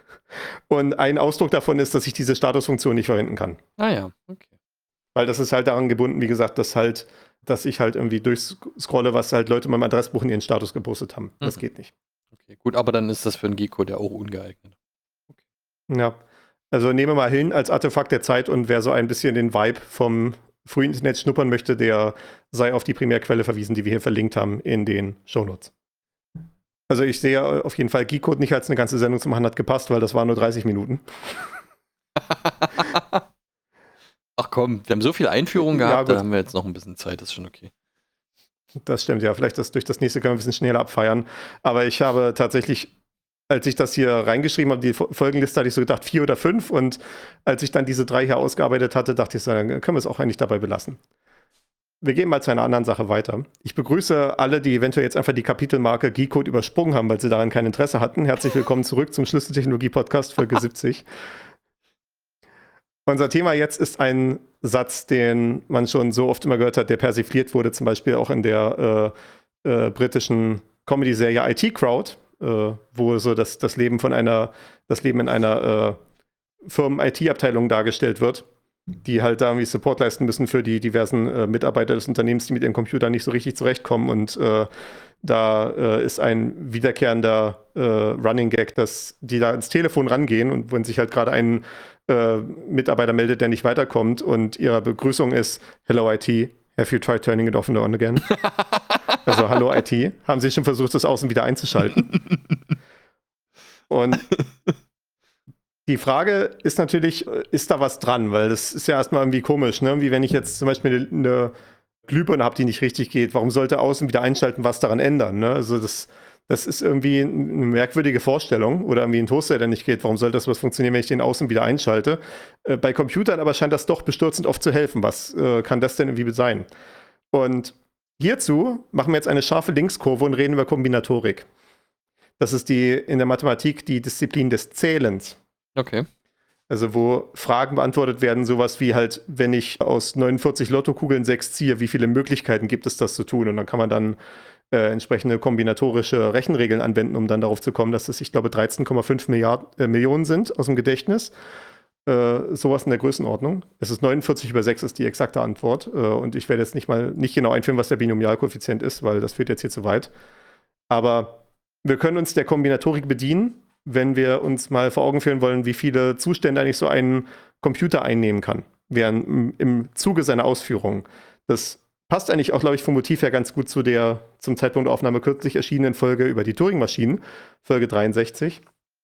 Und ein Ausdruck davon ist, dass ich diese Statusfunktion nicht verwenden kann. Ah ja, okay. Weil das ist halt daran gebunden, wie gesagt, dass halt, dass ich halt irgendwie durchscrolle, was halt Leute in meinem Adressbuch in ihren Status gepostet haben. Das Mhm. geht nicht. Okay, gut, aber dann ist das für einen Geek-Code ja auch ungeeignet. Ja. Also nehme mal hin als Artefakt der Zeit und wer so ein bisschen den Vibe vom frühen Internet schnuppern möchte, der sei auf die Primärquelle verwiesen, die wir hier verlinkt haben in den Shownotes. Also ich sehe auf jeden Fall Geekcode nicht als eine ganze Sendung zu machen, hat gepasst, weil das waren nur dreißig Minuten. Ach komm, wir haben so viel Einführung gehabt, Ja, da haben wir jetzt noch ein bisschen Zeit, das ist schon okay. Das stimmt, ja. Vielleicht das, durch das nächste können wir ein bisschen schneller abfeiern. Aber ich habe tatsächlich, als ich das hier reingeschrieben habe, die Folgenliste, hatte ich so gedacht, vier oder fünf. Und als ich dann diese drei hier ausgearbeitet hatte, dachte ich so, dann können wir es auch eigentlich dabei belassen. Wir gehen mal zu einer anderen Sache weiter. Ich begrüße alle, die eventuell jetzt einfach die Kapitelmarke Geekcode übersprungen haben, weil sie daran kein Interesse hatten. Herzlich willkommen zurück zum Schlüsseltechnologie-Podcast, Folge siebzig. Unser Thema jetzt ist ein Satz, den man schon so oft immer gehört hat, der persifliert wurde, zum Beispiel auch in der äh, äh, britischen Comedy-Serie I T Crowd, äh, wo so das, das Leben von einer, das Leben in einer äh, Firmen-I T-Abteilung dargestellt wird, die halt da irgendwie Support leisten müssen für die diversen äh, Mitarbeiter des Unternehmens, die mit ihren Computern nicht so richtig zurechtkommen. Und äh, da äh, ist ein wiederkehrender äh, Running Gag, dass die da ins Telefon rangehen und wenn sich halt gerade ein äh, Mitarbeiter meldet, der nicht weiterkommt und ihre Begrüßung ist Hello I T, have you tried turning it off and on again? Also Hallo I T, haben sie schon versucht, das Außen wieder einzuschalten? Und die Frage ist natürlich, ist da was dran? Weil das ist ja erstmal irgendwie komisch, ne? Wie wenn ich jetzt zum Beispiel eine Glühbirne habe, die nicht richtig geht, warum sollte Außen wieder einschalten, was daran ändern? Ne? Also das, das ist irgendwie eine merkwürdige Vorstellung. Oder irgendwie ein Toaster, der nicht geht, warum sollte das was funktionieren, wenn ich den Außen wieder einschalte? Äh, bei Computern aber scheint das doch bestürzend oft zu helfen. Was äh, kann das denn irgendwie sein? Und hierzu machen wir jetzt eine scharfe Linkskurve und reden über Kombinatorik. Das ist die in der Mathematik die Disziplin des Zählens. Okay. Also wo Fragen beantwortet werden, sowas wie halt, wenn ich aus neunundvierzig Lottokugeln sechs ziehe, wie viele Möglichkeiten gibt es, das zu tun? Und dann kann man dann äh, entsprechende kombinatorische Rechenregeln anwenden, um dann darauf zu kommen, dass es, ich glaube, dreizehn Komma fünf Milliarden, äh, Millionen sind aus dem Gedächtnis. Äh, sowas in der Größenordnung. Es ist neunundvierzig über sechs ist die exakte Antwort. Äh, und ich werde jetzt nicht mal nicht genau einführen, was der Binomialkoeffizient ist, weil das führt jetzt hier zu weit. Aber wir können uns der Kombinatorik bedienen, wenn wir uns mal vor Augen führen wollen, wie viele Zustände eigentlich so ein Computer einnehmen kann, während im Zuge seiner Ausführung. Das passt eigentlich auch, glaube ich, vom Motiv her ganz gut zu der zum Zeitpunkt der Aufnahme kürzlich erschienenen Folge über die Turing-Maschinen, Folge dreiundsechzig.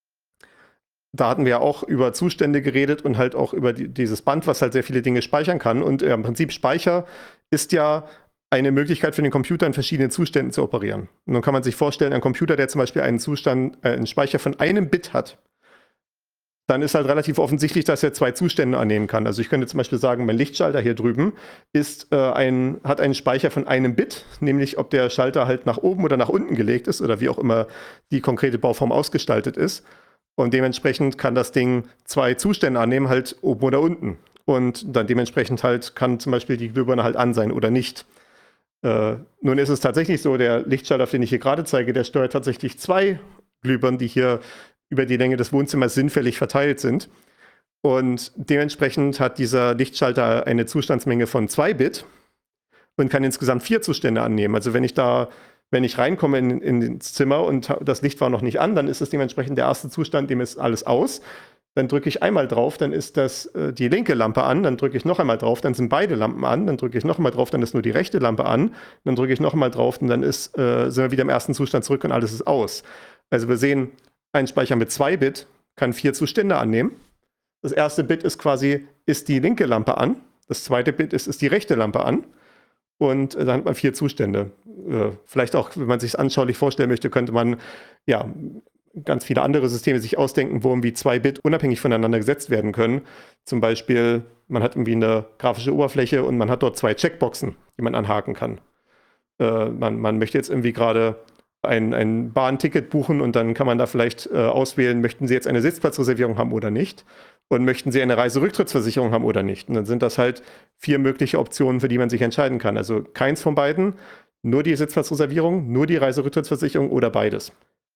Da hatten wir ja auch über Zustände geredet und halt auch über die, dieses Band, was halt sehr viele Dinge speichern kann. Und äh, im Prinzip Speicher ist ja eine Möglichkeit für den Computer in verschiedenen Zuständen zu operieren. Und dann kann man sich vorstellen, ein Computer, der zum Beispiel einen Zustand, äh, einen Speicher von einem Bit hat, dann ist halt relativ offensichtlich, dass er zwei Zustände annehmen kann. Also ich könnte zum Beispiel sagen, mein Lichtschalter hier drüben ist, äh, ein, hat einen Speicher von einem Bit, nämlich ob der Schalter halt nach oben oder nach unten gelegt ist oder wie auch immer die konkrete Bauform ausgestaltet ist. Und dementsprechend kann das Ding zwei Zustände annehmen, halt oben oder unten. Und dann dementsprechend halt kann zum Beispiel die Glühbirne halt an sein oder nicht. Äh, nun ist es tatsächlich so, der Lichtschalter, auf den ich hier gerade zeige, der steuert tatsächlich zwei Glühbirnen, die hier über die Länge des Wohnzimmers sinnfällig verteilt sind. Und dementsprechend hat dieser Lichtschalter eine Zustandsmenge von zwei Bit und kann insgesamt vier Zustände annehmen. Also wenn ich da, wenn ich reinkomme in, in ins Zimmer und das Licht war noch nicht an, dann ist es dementsprechend der erste Zustand, dem ist alles aus. Dann drücke ich einmal drauf, dann ist das äh, die linke Lampe an, dann drücke ich noch einmal drauf, dann sind beide Lampen an, dann drücke ich noch einmal drauf, dann ist nur die rechte Lampe an, dann drücke ich noch einmal drauf und dann ist, äh, sind wir wieder im ersten Zustand zurück und alles ist aus. Also wir sehen, ein Speicher mit zwei Bit kann vier Zustände annehmen. Das erste Bit ist quasi, ist die linke Lampe an, das zweite Bit ist, ist die rechte Lampe an und äh, dann hat man vier Zustände. Äh, vielleicht auch, wenn man sich es anschaulich vorstellen möchte, könnte man ja ganz viele andere Systeme sich ausdenken, wo irgendwie zwei Bit unabhängig voneinander gesetzt werden können. Zum Beispiel, man hat irgendwie eine grafische Oberfläche und man hat dort zwei Checkboxen, die man anhaken kann. Äh, man, man möchte jetzt irgendwie gerade ein, ein Bahnticket buchen und dann kann man da vielleicht äh, auswählen, möchten Sie jetzt eine Sitzplatzreservierung haben oder nicht? Und möchten Sie eine Reiserücktrittsversicherung haben oder nicht? Und dann sind das halt vier mögliche Optionen, für die man sich entscheiden kann. Also keins von beiden, nur die Sitzplatzreservierung, nur die Reiserücktrittsversicherung oder beides.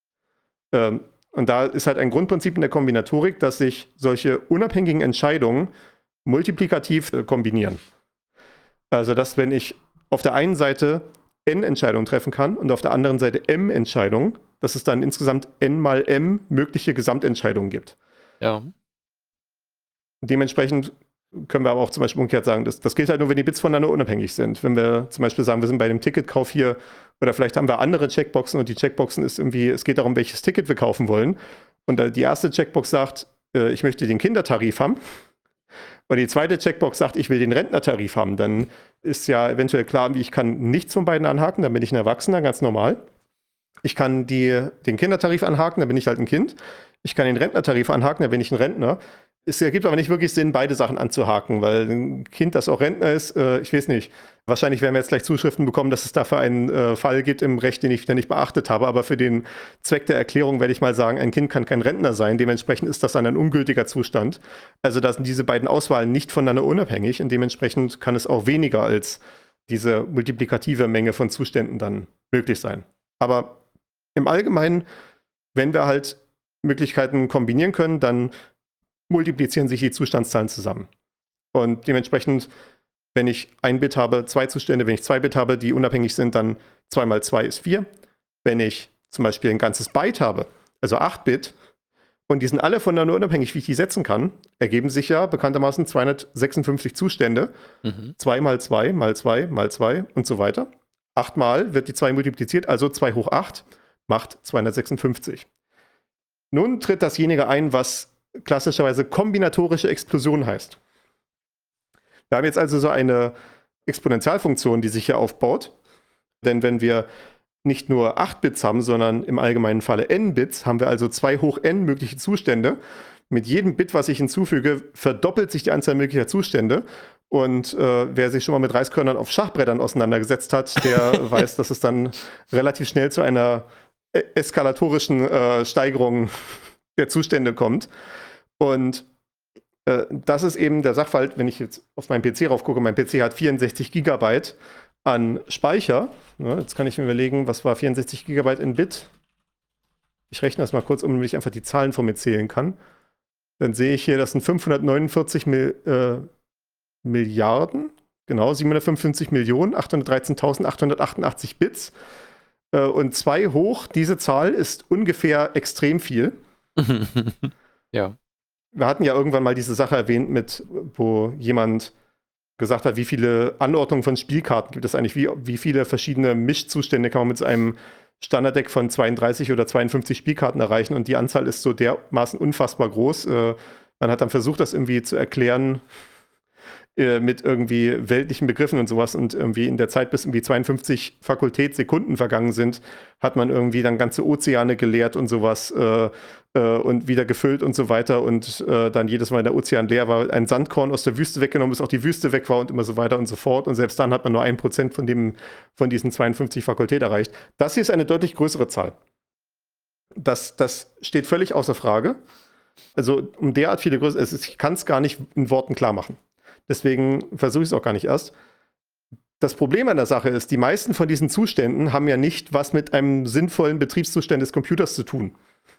Und da ist halt ein Grundprinzip in der Kombinatorik, dass sich solche unabhängigen Entscheidungen multiplikativ äh, kombinieren. Also, dass wenn ich auf der einen Seite n-Entscheidungen treffen kann und auf der anderen Seite m-Entscheidungen, dass es dann insgesamt n mal m mögliche Gesamtentscheidungen gibt. Ja. Dementsprechend können wir aber auch zum Beispiel umgekehrt sagen, das, das gilt halt nur, wenn die Bits voneinander unabhängig sind. Wenn wir zum Beispiel sagen, wir sind bei dem Ticketkauf hier, oder vielleicht haben wir andere Checkboxen und die Checkboxen ist irgendwie, es geht darum, welches Ticket wir kaufen wollen. Und die erste Checkbox sagt, äh, ich möchte den Kindertarif haben. Und die zweite Checkbox sagt, ich will den Rentnertarif haben. Dann ist ja eventuell klar, wie ich kann nichts von beiden anhaken, dann bin ich ein Erwachsener, ganz normal. Ich kann die, den Kindertarif anhaken, dann bin ich halt ein Kind. Ich kann den Rentnertarif anhaken, dann bin ich ein Rentner. Es ergibt aber nicht wirklich Sinn, beide Sachen anzuhaken, weil ein Kind, das auch Rentner ist, äh, ich weiß nicht, wahrscheinlich werden wir jetzt gleich Zuschriften bekommen, dass es dafür einen äh, Fall gibt im Recht, den ich wieder nicht beachtet habe, aber für den Zweck der Erklärung werde ich mal sagen, ein Kind kann kein Rentner sein, dementsprechend ist das dann ein ungültiger Zustand. Also da sind diese beiden Auswahlen nicht voneinander unabhängig und dementsprechend kann es auch weniger als diese multiplikative Menge von Zuständen dann möglich sein. Aber im Allgemeinen, wenn wir halt Möglichkeiten kombinieren können, dann multiplizieren sich die Zustandszahlen zusammen. Und dementsprechend, wenn ich ein Bit habe, zwei Zustände, wenn ich zwei Bit habe, die unabhängig sind, dann zwei mal zwei ist vier. Wenn ich zum Beispiel ein ganzes Byte habe, also acht Bit, und die sind alle voneinander unabhängig, wie ich die setzen kann, ergeben sich ja bekanntermaßen zweihundertsechsundfünfzig Zustände. Mhm. zwei mal zwei mal zwei mal zwei und so weiter. acht mal wird die zwei multipliziert, also zwei hoch acht macht zweihundertsechsundfünfzig. Nun tritt dasjenige ein, was klassischerweise kombinatorische Explosion heißt. Wir haben jetzt also so eine Exponentialfunktion, die sich hier aufbaut. Denn wenn wir nicht nur acht Bits haben, sondern im allgemeinen Falle n Bits, haben wir also zwei hoch n mögliche Zustände. Mit jedem Bit, was ich hinzufüge, verdoppelt sich die Anzahl möglicher Zustände. Und äh, wer sich schon mal mit Reiskörnern auf Schachbrettern auseinandergesetzt hat, der weiß, dass es dann relativ schnell zu einer eskalatorischen äh, Steigerung der Zustände kommt. Und äh, das ist eben der Sachverhalt, wenn ich jetzt auf meinen P C raufgucke, mein P C hat vierundsechzig Gigabyte an Speicher. Ja, jetzt kann ich mir überlegen, was war vierundsechzig Gigabyte in Bit? Ich rechne das mal kurz um, damit ich einfach die Zahlen vor mir zählen kann. Dann sehe ich hier, das sind fünfhundertneunundvierzig Mil, äh, Milliarden, genau, siebenhundertfünfundfünfzig Millionen, achthundertdreizehntausendachthundertachtundachtzig Bits. Äh, und zwei hoch, diese Zahl ist ungefähr extrem viel. Ja. Wir hatten ja irgendwann mal diese Sache erwähnt, mit, wo jemand gesagt hat, wie viele Anordnungen von Spielkarten gibt es eigentlich, wie, wie viele verschiedene Mischzustände kann man mit so einem Standarddeck von zweiunddreißig oder zweiundfünfzig Spielkarten erreichen und die Anzahl ist so dermaßen unfassbar groß. Äh, man hat dann versucht, das irgendwie zu erklären äh, mit irgendwie weltlichen Begriffen und sowas und irgendwie in der Zeit, bis irgendwie zweiundfünfzig Fakultätssekunden vergangen sind, hat man irgendwie dann ganze Ozeane geleert und sowas äh, äh, und wieder gefüllt und so weiter und äh, dann jedes Mal, wenn der Ozean leer war, ein Sandkorn aus der Wüste weggenommen, bis auch die Wüste weg war und immer so weiter und so fort und selbst dann hat man nur ein Prozent von dem, von diesen zweiundfünfzig Fakultät erreicht. Das hier ist eine deutlich größere Zahl. Das, das steht völlig außer Frage. Also um derart viele Größe, es ist, ich kann es gar nicht in Worten klar machen. Deswegen versuche ich es auch gar nicht erst. Das Problem an der Sache ist, die meisten von diesen Zuständen haben ja nicht was mit einem sinnvollen Betriebszustand des Computers zu tun.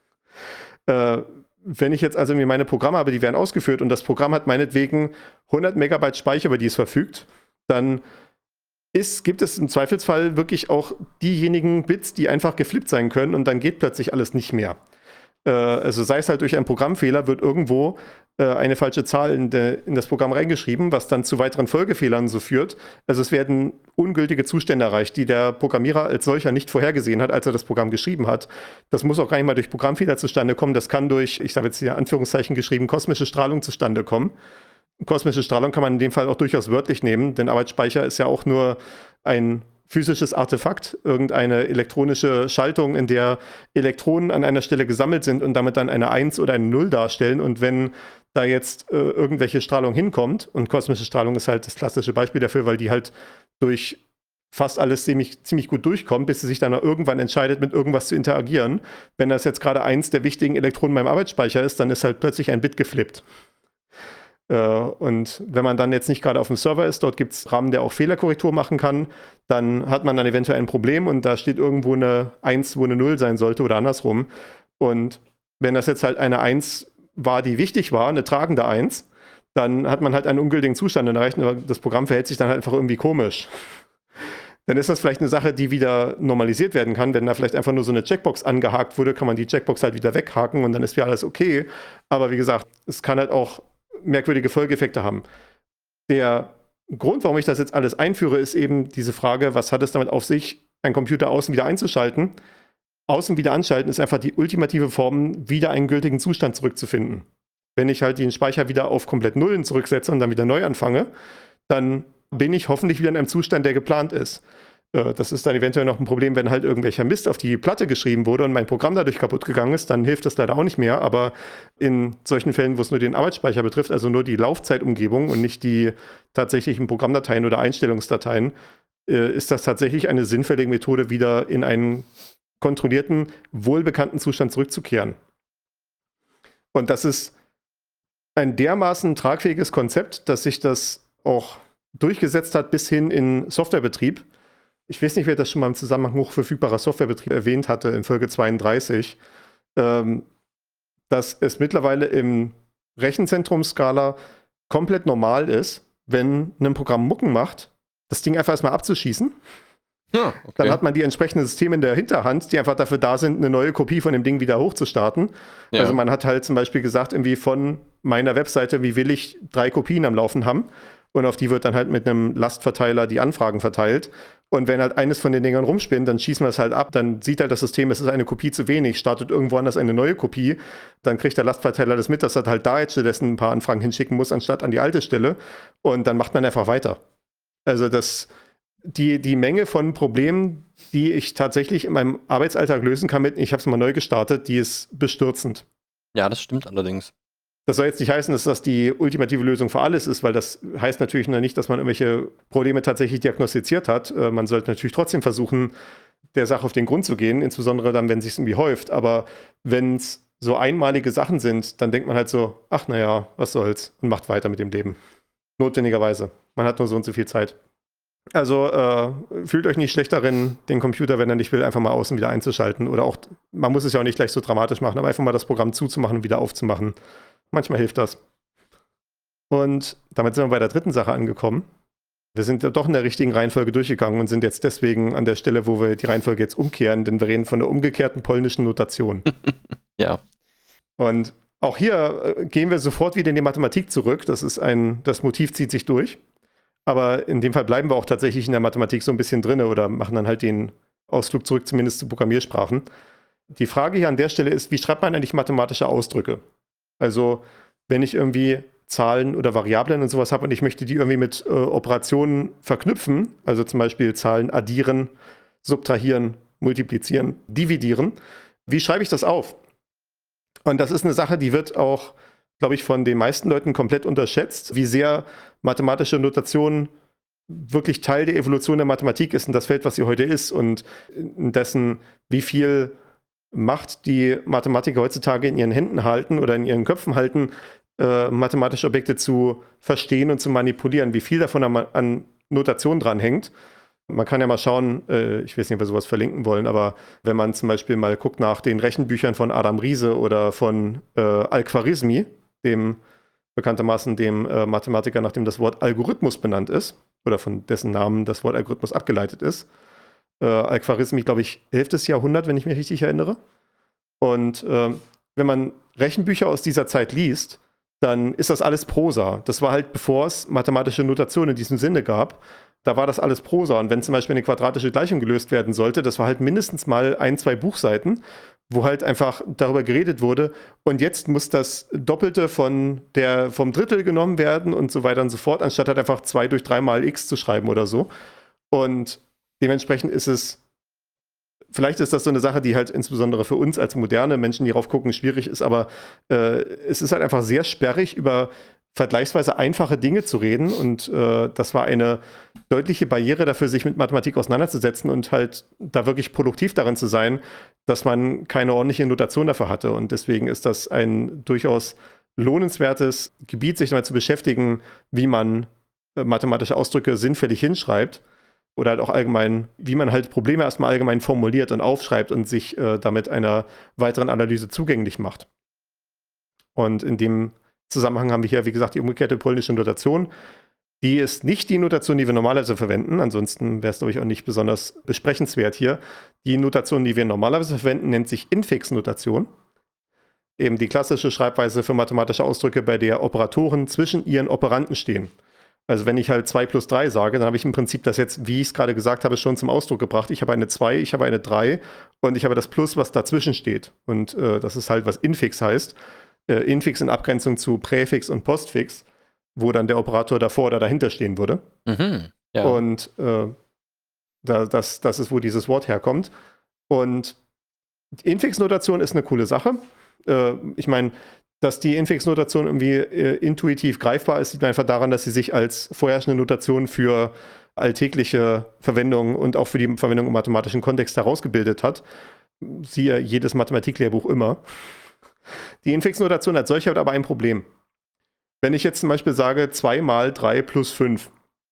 Äh, wenn ich jetzt also mir meine Programme habe, die werden ausgeführt und das Programm hat meinetwegen hundert Megabyte Speicher, über die es verfügt, dann ist, gibt es im Zweifelsfall wirklich auch diejenigen Bits, die einfach geflippt sein können und dann geht plötzlich alles nicht mehr. Äh, also sei es halt durch einen Programmfehler, wird irgendwo äh, eine falsche Zahl in, de, in das Programm reingeschrieben, was dann zu weiteren Folgefehlern so führt. Also es werden ungültige Zustände erreicht, die der Programmierer als solcher nicht vorhergesehen hat, als er das Programm geschrieben hat. Das muss auch gar nicht mal durch Programmfehler zustande kommen. Das kann durch, ich habe jetzt hier Anführungszeichen geschrieben, kosmische Strahlung zustande kommen. Kosmische Strahlung kann man in dem Fall auch durchaus wörtlich nehmen, denn Arbeitsspeicher ist ja auch nur ein physisches Artefakt, irgendeine elektronische Schaltung, in der Elektronen an einer Stelle gesammelt sind und damit dann eine eins oder eine null darstellen. Und wenn da jetzt äh, irgendwelche Strahlung hinkommt, und kosmische Strahlung ist halt das klassische Beispiel dafür, weil die halt durch fast alles ziemlich, ziemlich gut durchkommt, bis sie sich dann irgendwann entscheidet, mit irgendwas zu interagieren. Wenn das jetzt gerade eins der wichtigen Elektronen beim Arbeitsspeicher ist, dann ist halt plötzlich ein Bit geflippt. Und wenn man dann jetzt nicht gerade auf dem Server ist, dort gibt es Rahmen, der auch Fehlerkorrektur machen kann, dann hat man dann eventuell ein Problem und da steht irgendwo eine eins, wo eine null sein sollte oder andersrum. Und wenn das jetzt halt eine eins war, die wichtig war, eine tragende eins, dann hat man halt einen ungültigen Zustand erreicht und das Programm verhält sich dann halt einfach irgendwie komisch. Dann ist das vielleicht eine Sache, die wieder normalisiert werden kann. Wenn da vielleicht einfach nur so eine Checkbox angehakt wurde, kann man die Checkbox halt wieder weghaken und dann ist wieder alles okay. Aber wie gesagt, es kann halt auch merkwürdige Folgeeffekte haben. Der Grund, warum ich das jetzt alles einführe, ist eben diese Frage, was hat es damit auf sich, einen Computer außen wieder einzuschalten? Außen wieder anschalten ist einfach die ultimative Form, wieder einen gültigen Zustand zurückzufinden. Wenn ich halt den Speicher wieder auf komplett Nullen zurücksetze und dann wieder neu anfange, dann bin ich hoffentlich wieder in einem Zustand, der geplant ist. Das ist dann eventuell noch ein Problem, wenn halt irgendwelcher Mist auf die Platte geschrieben wurde und mein Programm dadurch kaputt gegangen ist, dann hilft das leider auch nicht mehr. Aber in solchen Fällen, wo es nur den Arbeitsspeicher betrifft, also nur die Laufzeitumgebung und nicht die tatsächlichen Programmdateien oder Einstellungsdateien, ist das tatsächlich eine sinnvolle Methode, wieder in einen kontrollierten, wohlbekannten Zustand zurückzukehren. Und das ist ein dermaßen tragfähiges Konzept, dass sich das auch durchgesetzt hat bis hin in Softwarebetrieb. Ich weiß nicht, wer das schon mal im Zusammenhang hochverfügbarer Softwarebetrieb erwähnt hatte, in Folge zweiunddreißig, ähm, dass es mittlerweile im Rechenzentrumskala komplett normal ist, wenn ein Programm Mucken macht, das Ding einfach erstmal abzuschießen. Ja, okay. Dann hat man die entsprechenden Systeme in der Hinterhand, die einfach dafür da sind, eine neue Kopie von dem Ding wieder hochzustarten. Ja. Also man hat halt zum Beispiel gesagt, irgendwie von meiner Webseite, wie will ich drei Kopien am Laufen haben? Und auf die wird dann halt mit einem Lastverteiler die Anfragen verteilt. Und wenn halt eines von den Dingern rumspinnt, dann schießen wir es halt ab. Dann sieht halt das System, es ist eine Kopie zu wenig, startet irgendwo anders eine neue Kopie. Dann kriegt der Lastverteiler das mit, dass er halt da jetzt stattdessen ein paar Anfragen hinschicken muss, anstatt an die alte Stelle. Und dann macht man einfach weiter. Also das, die, die Menge von Problemen, die ich tatsächlich in meinem Arbeitsalltag lösen kann mit, ich habe es mal neu gestartet, die ist bestürzend. Ja, das stimmt allerdings. Das soll jetzt nicht heißen, dass das die ultimative Lösung für alles ist, weil das heißt natürlich noch nicht, dass man irgendwelche Probleme tatsächlich diagnostiziert hat. Äh, man sollte natürlich trotzdem versuchen, der Sache auf den Grund zu gehen, insbesondere dann, wenn es sich irgendwie häuft. Aber wenn es so einmalige Sachen sind, dann denkt man halt so, ach naja, was soll's, und macht weiter mit dem Leben. Notwendigerweise. Man hat nur so und so viel Zeit. Also äh, fühlt euch nicht schlecht darin, den Computer, wenn er nicht will, einfach mal außen wieder einzuschalten. Oder auch, man muss es ja auch nicht gleich so dramatisch machen, aber einfach mal das Programm zuzumachen und wieder aufzumachen. Manchmal hilft das. Und damit sind wir bei der dritten Sache angekommen. Wir sind ja doch in der richtigen Reihenfolge durchgegangen und sind jetzt deswegen an der Stelle, wo wir die Reihenfolge jetzt umkehren, denn wir reden von der umgekehrten polnischen Notation. Ja. Und auch hier äh, gehen wir sofort wieder in die Mathematik zurück. Das ist ein, das Motiv zieht sich durch. Aber in dem Fall bleiben wir auch tatsächlich in der Mathematik so ein bisschen drin oder machen dann halt den Ausflug zurück, zumindest zu Programmiersprachen. Die Frage hier an der Stelle ist, wie schreibt man eigentlich mathematische Ausdrücke? Also, wenn ich irgendwie Zahlen oder Variablen und sowas habe und ich möchte die irgendwie mit äh, Operationen verknüpfen, also zum Beispiel Zahlen addieren, subtrahieren, multiplizieren, dividieren, wie schreibe ich das auf? Und das ist eine Sache, die wird auch, glaube ich, von den meisten Leuten komplett unterschätzt, wie sehr mathematische Notation wirklich Teil der Evolution der Mathematik ist und das Feld, was sie heute ist und in dessen, wie viel Macht die Mathematiker heutzutage in ihren Händen halten oder in ihren Köpfen halten, äh, mathematische Objekte zu verstehen und zu manipulieren, wie viel davon an, an Notation dranhängt. Man kann ja mal schauen, äh, ich weiß nicht, ob wir sowas verlinken wollen, aber wenn man zum Beispiel mal guckt nach den Rechenbüchern von Adam Riese oder von äh, Al-Khwarizmi, dem bekanntermaßen dem äh, Mathematiker, nach dem das Wort Algorithmus benannt ist, oder von dessen Namen das Wort Algorithmus abgeleitet ist. Äh, Al-Khwarizmi, glaube ich, elftes Jahrhundert, wenn ich mich richtig erinnere. Und äh, wenn man Rechenbücher aus dieser Zeit liest, dann ist das alles Prosa. Das war halt, bevor es mathematische Notation in diesem Sinne gab, da war das alles Prosa. Und wenn zum Beispiel eine quadratische Gleichung gelöst werden sollte, das war halt mindestens mal ein, zwei Buchseiten, wo halt einfach darüber geredet wurde. Und jetzt muss das Doppelte von der, vom Drittel genommen werden und so weiter und so fort, anstatt halt einfach zwei durch drei mal x zu schreiben oder so. Und dementsprechend ist es, vielleicht ist das so eine Sache, die halt insbesondere für uns als moderne Menschen, die drauf gucken, schwierig ist, aber äh, es ist halt einfach sehr sperrig, über vergleichsweise einfache Dinge zu reden und äh, das war eine deutliche Barriere dafür, sich mit Mathematik auseinanderzusetzen und halt da wirklich produktiv darin zu sein, dass man keine ordentliche Notation dafür hatte und deswegen ist das ein durchaus lohnenswertes Gebiet, sich damit zu beschäftigen, wie man äh, mathematische Ausdrücke sinnfällig hinschreibt oder halt auch allgemein, wie man halt Probleme erstmal allgemein formuliert und aufschreibt und sich äh, damit einer weiteren Analyse zugänglich macht. Und in dem Zusammenhang haben wir hier, wie gesagt, die umgekehrte polnische Notation. Die ist nicht die Notation, die wir normalerweise verwenden. Ansonsten wäre es, glaube ich, auch nicht besonders besprechenswert hier. Die Notation, die wir normalerweise verwenden, nennt sich Infix-Notation. eben die klassische Schreibweise für mathematische Ausdrücke, bei der Operatoren zwischen ihren Operanden stehen. Also wenn ich halt zwei plus drei sage, dann habe ich im Prinzip das jetzt, wie ich es gerade gesagt habe, schon zum Ausdruck gebracht. Ich habe eine zwei, ich habe eine drei und ich habe das Plus, was dazwischen steht. Und äh, das ist halt, was Infix heißt. Äh, Infix in Abgrenzung zu Präfix und Postfix, wo dann der Operator davor oder dahinter stehen würde. Mhm. Ja. Und äh, da, das, das ist, wo dieses Wort herkommt. Und die Infix-Notation ist eine coole Sache. Äh, ich meine, dass die Infix-Notation irgendwie äh, intuitiv greifbar ist, sieht man einfach daran, dass sie sich als vorherrschende Notation für alltägliche Verwendung und auch für die Verwendung im mathematischen Kontext herausgebildet hat. Siehe jedes Mathematiklehrbuch immer. Die Infix-Notation als solche hat aber ein Problem. Wenn ich jetzt zum Beispiel sage zwei mal drei plus fünf,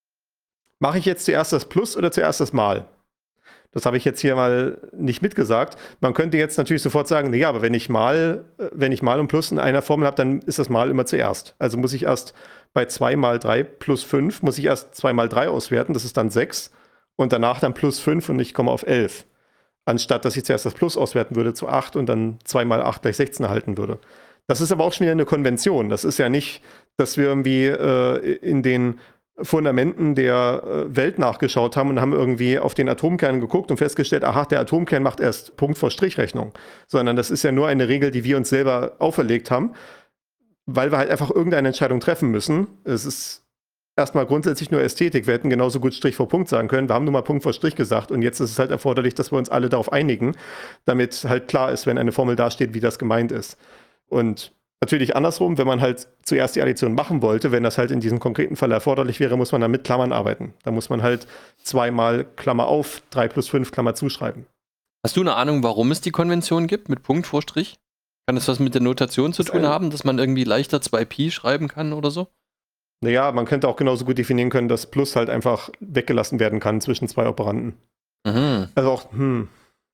mache ich jetzt zuerst das Plus oder zuerst das Mal? Das habe ich jetzt hier mal nicht mitgesagt. Man könnte jetzt natürlich sofort sagen, naja, aber wenn ich mal, wenn ich Mal und Plus in einer Formel habe, dann ist das Mal immer zuerst. Also muss ich erst bei zwei mal drei plus fünf, muss ich erst zwei mal drei auswerten, das ist dann sechs und danach dann plus fünf und ich komme auf elf. Anstatt, dass ich zuerst das Plus auswerten würde zu acht und dann zwei mal acht gleich sechzehn erhalten würde. Das ist aber auch schon wieder eine Konvention. Das ist ja nicht, dass wir irgendwie äh, in den Fundamenten der äh, Welt nachgeschaut haben und haben irgendwie auf den Atomkern geguckt und festgestellt, aha, der Atomkern macht erst Punkt vor Strichrechnung. Sondern das ist ja nur eine Regel, die wir uns selber auferlegt haben, weil wir halt einfach irgendeine Entscheidung treffen müssen. Es ist erstmal grundsätzlich nur Ästhetik. Wir hätten genauso gut Strich vor Punkt sagen können. Wir haben nur mal Punkt vor Strich gesagt und jetzt ist es halt erforderlich, dass wir uns alle darauf einigen, damit halt klar ist, wenn eine Formel dasteht, wie das gemeint ist. Und natürlich andersrum, wenn man halt zuerst die Addition machen wollte, wenn das halt in diesem konkreten Fall erforderlich wäre, muss man dann mit Klammern arbeiten. Da muss man halt zweimal Klammer auf, drei plus fünf Klammer zuschreiben. Hast du eine Ahnung, warum es die Konvention gibt mit Punkt vor Strich? Kann das was mit der Notation zu Das tun ein- haben, dass man irgendwie leichter zwei Pi schreiben kann oder so? Naja, man könnte auch genauso gut definieren können, dass Plus halt einfach weggelassen werden kann zwischen zwei Operanten. Mhm. Also auch, hm.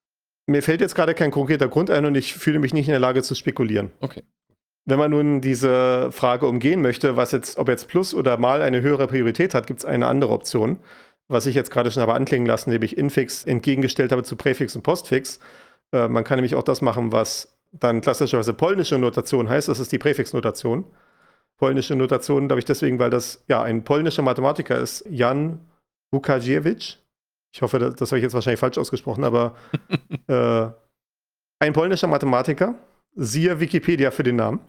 Mir fällt jetzt gerade kein konkreter Grund ein und ich fühle mich nicht in der Lage zu spekulieren. Okay. Wenn man nun diese Frage umgehen möchte, was jetzt, ob jetzt Plus oder Mal eine höhere Priorität hat, gibt es eine andere Option. Was ich jetzt gerade schon habe anklingen lassen, nämlich Infix entgegengestellt habe zu Präfix und Postfix. Äh, man kann nämlich auch das machen, was dann klassischerweise polnische Notation heißt. Das ist die Präfixnotation. Polnische Notation, glaube ich deswegen, weil das ja ein polnischer Mathematiker ist, Jan Łukaziewicz. Ich hoffe, das, das habe ich jetzt wahrscheinlich falsch ausgesprochen, aber äh, ein polnischer Mathematiker, siehe Wikipedia für den Namen,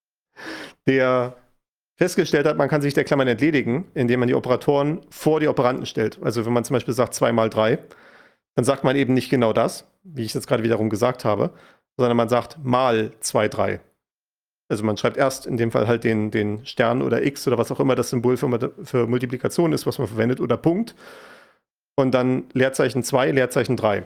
der festgestellt hat, man kann sich der Klammern entledigen, indem man die Operatoren vor die Operanten stellt. Also wenn man zum Beispiel sagt zwei mal drei, dann sagt man eben nicht genau das, wie ich es jetzt gerade wiederum gesagt habe, sondern man sagt mal zwei, drei. Also man schreibt erst in dem Fall halt den, den Stern oder X oder was auch immer das Symbol für, für Multiplikation ist, was man verwendet, oder Punkt. Und dann Leerzeichen zwei, Leerzeichen drei.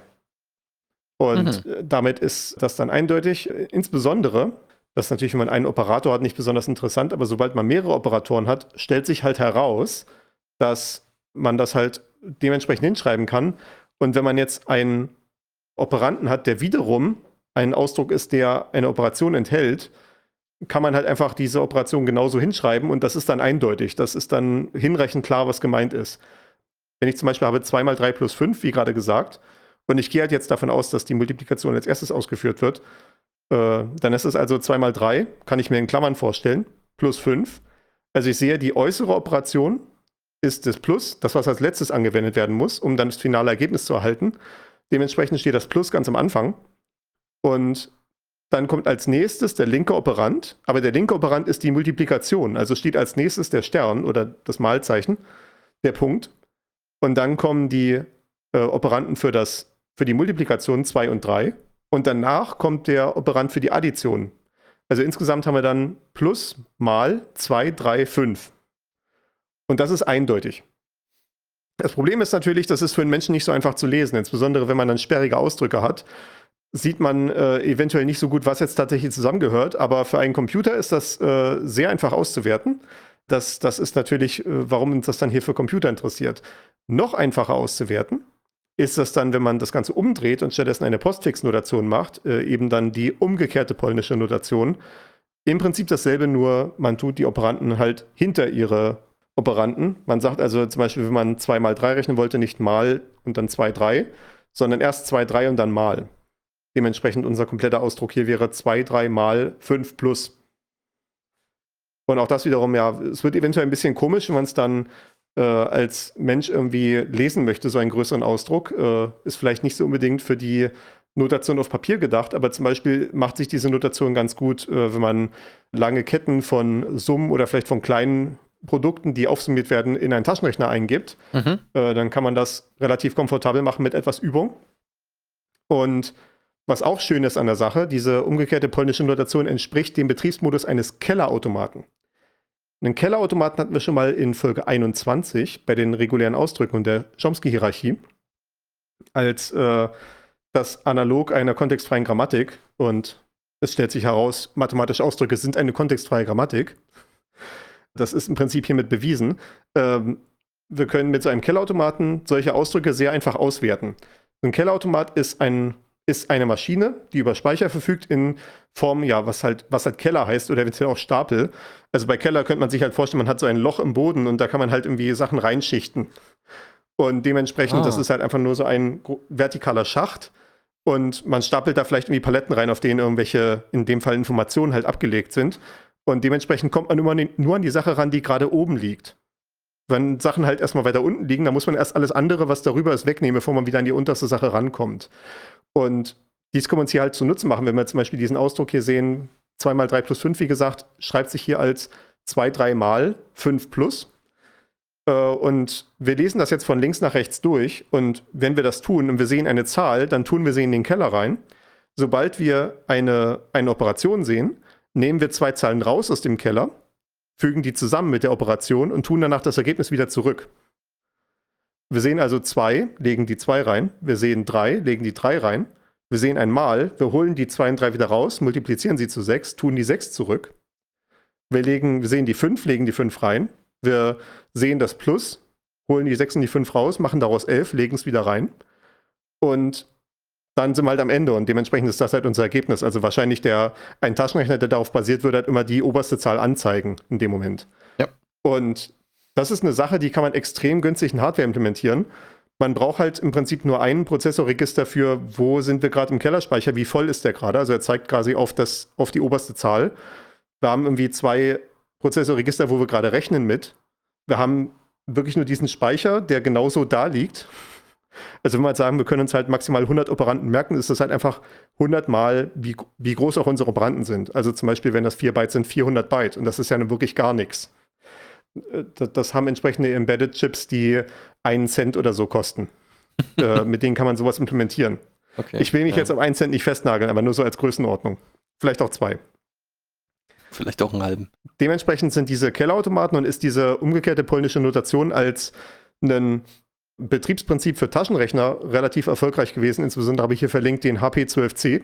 Und mhm. damit ist das dann eindeutig. Insbesondere, das ist natürlich, wenn man einen Operator hat, nicht besonders interessant, aber sobald man mehrere Operatoren hat, stellt sich halt heraus, dass man das halt dementsprechend hinschreiben kann. Und wenn man jetzt einen Operanten hat, der wiederum ein Ausdruck ist, der eine Operation enthält, kann man halt einfach diese Operation genauso hinschreiben und das ist dann eindeutig. Das ist dann hinreichend klar, was gemeint ist. Wenn ich zum Beispiel habe zwei mal drei plus fünf, wie gerade gesagt, und ich gehe halt jetzt davon aus, dass die Multiplikation als erstes ausgeführt wird, äh, dann ist es also zwei mal drei, kann ich mir in Klammern vorstellen, plus fünf. Also ich sehe, die äußere Operation ist das Plus, das, was als letztes angewendet werden muss, um dann das finale Ergebnis zu erhalten. Dementsprechend steht das Plus ganz am Anfang. Und dann kommt als nächstes der linke Operand, aber der linke Operand ist die Multiplikation, also steht als nächstes der Stern oder das Malzeichen, der Punkt. Und dann kommen die äh, Operanden für, das, für die Multiplikation zwei und drei. Und danach kommt der Operand für die Addition. Also insgesamt haben wir dann Plus mal zwei, drei, fünf. Und das ist eindeutig. Das Problem ist natürlich, das ist für einen Menschen nicht so einfach zu lesen, insbesondere wenn man dann sperrige Ausdrücke hat. Sieht man äh, eventuell nicht so gut, was jetzt tatsächlich zusammengehört, aber für einen Computer ist das äh, sehr einfach auszuwerten. Das, das ist natürlich, äh, warum uns das dann hier für Computer interessiert. Noch einfacher auszuwerten ist das dann, wenn man das Ganze umdreht und stattdessen eine Postfix-Notation macht, äh, eben dann die umgekehrte polnische Notation. Im Prinzip dasselbe, nur man tut die Operanten halt hinter ihre Operanten. Man sagt also zum Beispiel, wenn man zwei mal drei rechnen wollte, nicht mal und dann zwei, drei, sondern erst zwei, drei und dann mal. Dementsprechend unser kompletter Ausdruck hier wäre zwei, drei mal fünf plus. Und auch das wiederum, ja, es wird eventuell ein bisschen komisch, wenn man es dann äh, als Mensch irgendwie lesen möchte, so einen größeren Ausdruck. Äh, ist vielleicht nicht so unbedingt für die Notation auf Papier gedacht, aber zum Beispiel macht sich diese Notation ganz gut, äh, wenn man lange Ketten von Summen oder vielleicht von kleinen Produkten, die aufsummiert werden, in einen Taschenrechner eingibt. Mhm. Äh, dann kann man das relativ komfortabel machen mit etwas Übung. Und was auch schön ist an der Sache, diese umgekehrte polnische Notation entspricht dem Betriebsmodus eines Kellerautomaten. Einen Kellerautomaten hatten wir schon mal in Folge einundzwanzig bei den regulären Ausdrücken und der Chomsky-Hierarchie als äh, das Analog einer kontextfreien Grammatik. Und es stellt sich heraus, mathematische Ausdrücke sind eine kontextfreie Grammatik. Das ist im Prinzip hiermit bewiesen. Ähm, wir können mit so einem Kellerautomaten solche Ausdrücke sehr einfach auswerten. Ein Kellerautomat ist ein ist eine Maschine, die über Speicher verfügt in Form, ja, was halt, was halt Keller heißt oder eventuell auch Stapel. Also bei Keller könnte man sich halt vorstellen, man hat so ein Loch im Boden und da kann man halt irgendwie Sachen reinschichten. Und dementsprechend, Ah. das ist halt einfach nur so ein vertikaler Schacht und man stapelt da vielleicht irgendwie Paletten rein, auf denen irgendwelche, in dem Fall Informationen halt abgelegt sind. Und dementsprechend kommt man immer nur an die Sache ran, die gerade oben liegt. Wenn Sachen halt erstmal weiter unten liegen, dann muss man erst alles andere, was darüber ist, wegnehmen, bevor man wieder an die unterste Sache rankommt. Und dies können wir uns hier halt zunutze machen, wenn wir zum Beispiel diesen Ausdruck hier sehen, zwei mal drei plus fünf, wie gesagt, schreibt sich hier als zwei, drei mal fünf plus. Äh, und wir lesen das jetzt von links nach rechts durch. Und wenn wir das tun und wir sehen eine Zahl, dann tun wir sie in den Keller rein. Sobald wir eine, eine Operation sehen, nehmen wir zwei Zahlen raus aus dem Keller, fügen die zusammen mit der Operation und tun danach das Ergebnis wieder zurück. Wir sehen also zwei, legen die zwei rein. Wir sehen drei, legen die drei rein. Wir sehen ein Mal, wir holen die zwei und drei wieder raus, multiplizieren sie zu sechs, tun die sechs zurück. Wir, legen, wir sehen die fünf, legen die fünf rein. Wir sehen das Plus, holen die sechs und die fünf raus, machen daraus elf, legen es wieder rein. Und dann sind wir halt am Ende und dementsprechend ist das halt unser Ergebnis. Also wahrscheinlich der, ein Taschenrechner, der darauf basiert, würde halt immer die oberste Zahl anzeigen in dem Moment. Ja. Und das ist eine Sache, die kann man extrem günstig in Hardware implementieren. Man braucht halt im Prinzip nur einen Prozessorregister für, wo sind wir gerade im Kellerspeicher, wie voll ist der gerade. Also er zeigt quasi auf, das, auf die oberste Zahl. Wir haben irgendwie zwei Prozessorregister, wo wir gerade rechnen mit. Wir haben wirklich nur diesen Speicher, der genauso da liegt. Also wenn wir halt sagen, wir können uns halt maximal hundert Operanten merken, ist das halt einfach hundert Mal, wie, wie groß auch unsere Operanten sind. Also zum Beispiel, wenn das vier Byte sind, vierhundert Byte. Und das ist ja nun wirklich gar nichts. Das, das haben entsprechende Embedded-Chips, die einen Cent oder so kosten. äh, mit denen kann man sowas implementieren. Okay. Ich will mich ja. jetzt auf einen Cent nicht festnageln, aber nur so als Größenordnung. Vielleicht auch zwei. Vielleicht auch einen halben. Dementsprechend sind diese Kellerautomaten und ist diese umgekehrte polnische Notation als ein Betriebsprinzip für Taschenrechner relativ erfolgreich gewesen. Insbesondere habe ich hier verlinkt den H P zwölf C,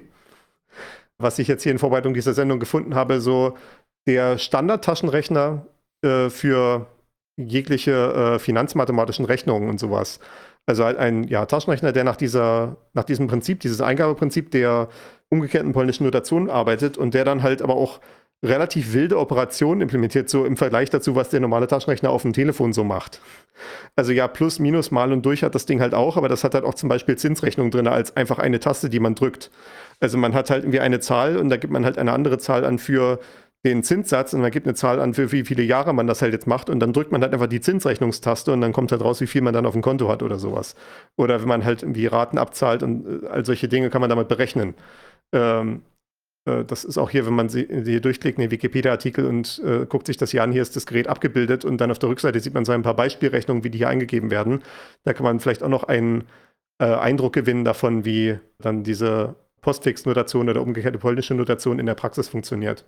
was ich jetzt hier in Vorbereitung dieser Sendung gefunden habe, so der Standard-Taschenrechner äh, für jegliche äh, finanzmathematischen Rechnungen und sowas. Also halt ein ja, Taschenrechner, der nach, dieser, nach diesem Prinzip, dieses Eingabeprinzip der umgekehrten polnischen Notation arbeitet und der dann halt aber auch relativ wilde Operationen implementiert, so im Vergleich dazu, was der normale Taschenrechner auf dem Telefon so macht. Also ja, plus, minus, mal und durch hat das Ding halt auch, aber das hat halt auch zum Beispiel Zinsrechnung drin, als einfach eine Taste, die man drückt. Also man hat halt irgendwie eine Zahl und da gibt man halt eine andere Zahl an für den Zinssatz und man gibt eine Zahl an, für wie viele Jahre man das halt jetzt macht und dann drückt man halt einfach die Zinsrechnungstaste und dann kommt halt raus, wie viel man dann auf dem Konto hat oder sowas. Oder wenn man halt irgendwie Raten abzahlt und all solche Dinge kann man damit berechnen. Ähm, Das ist auch hier, wenn man sie, hier durchklickt in den Wikipedia-Artikel und äh, guckt sich das hier an, hier ist das Gerät abgebildet und dann auf der Rückseite sieht man so ein paar Beispielrechnungen, wie die hier eingegeben werden. Da kann man vielleicht auch noch einen äh, Eindruck gewinnen davon, wie dann diese Postfix-Notation oder umgekehrte polnische Notation in der Praxis funktioniert.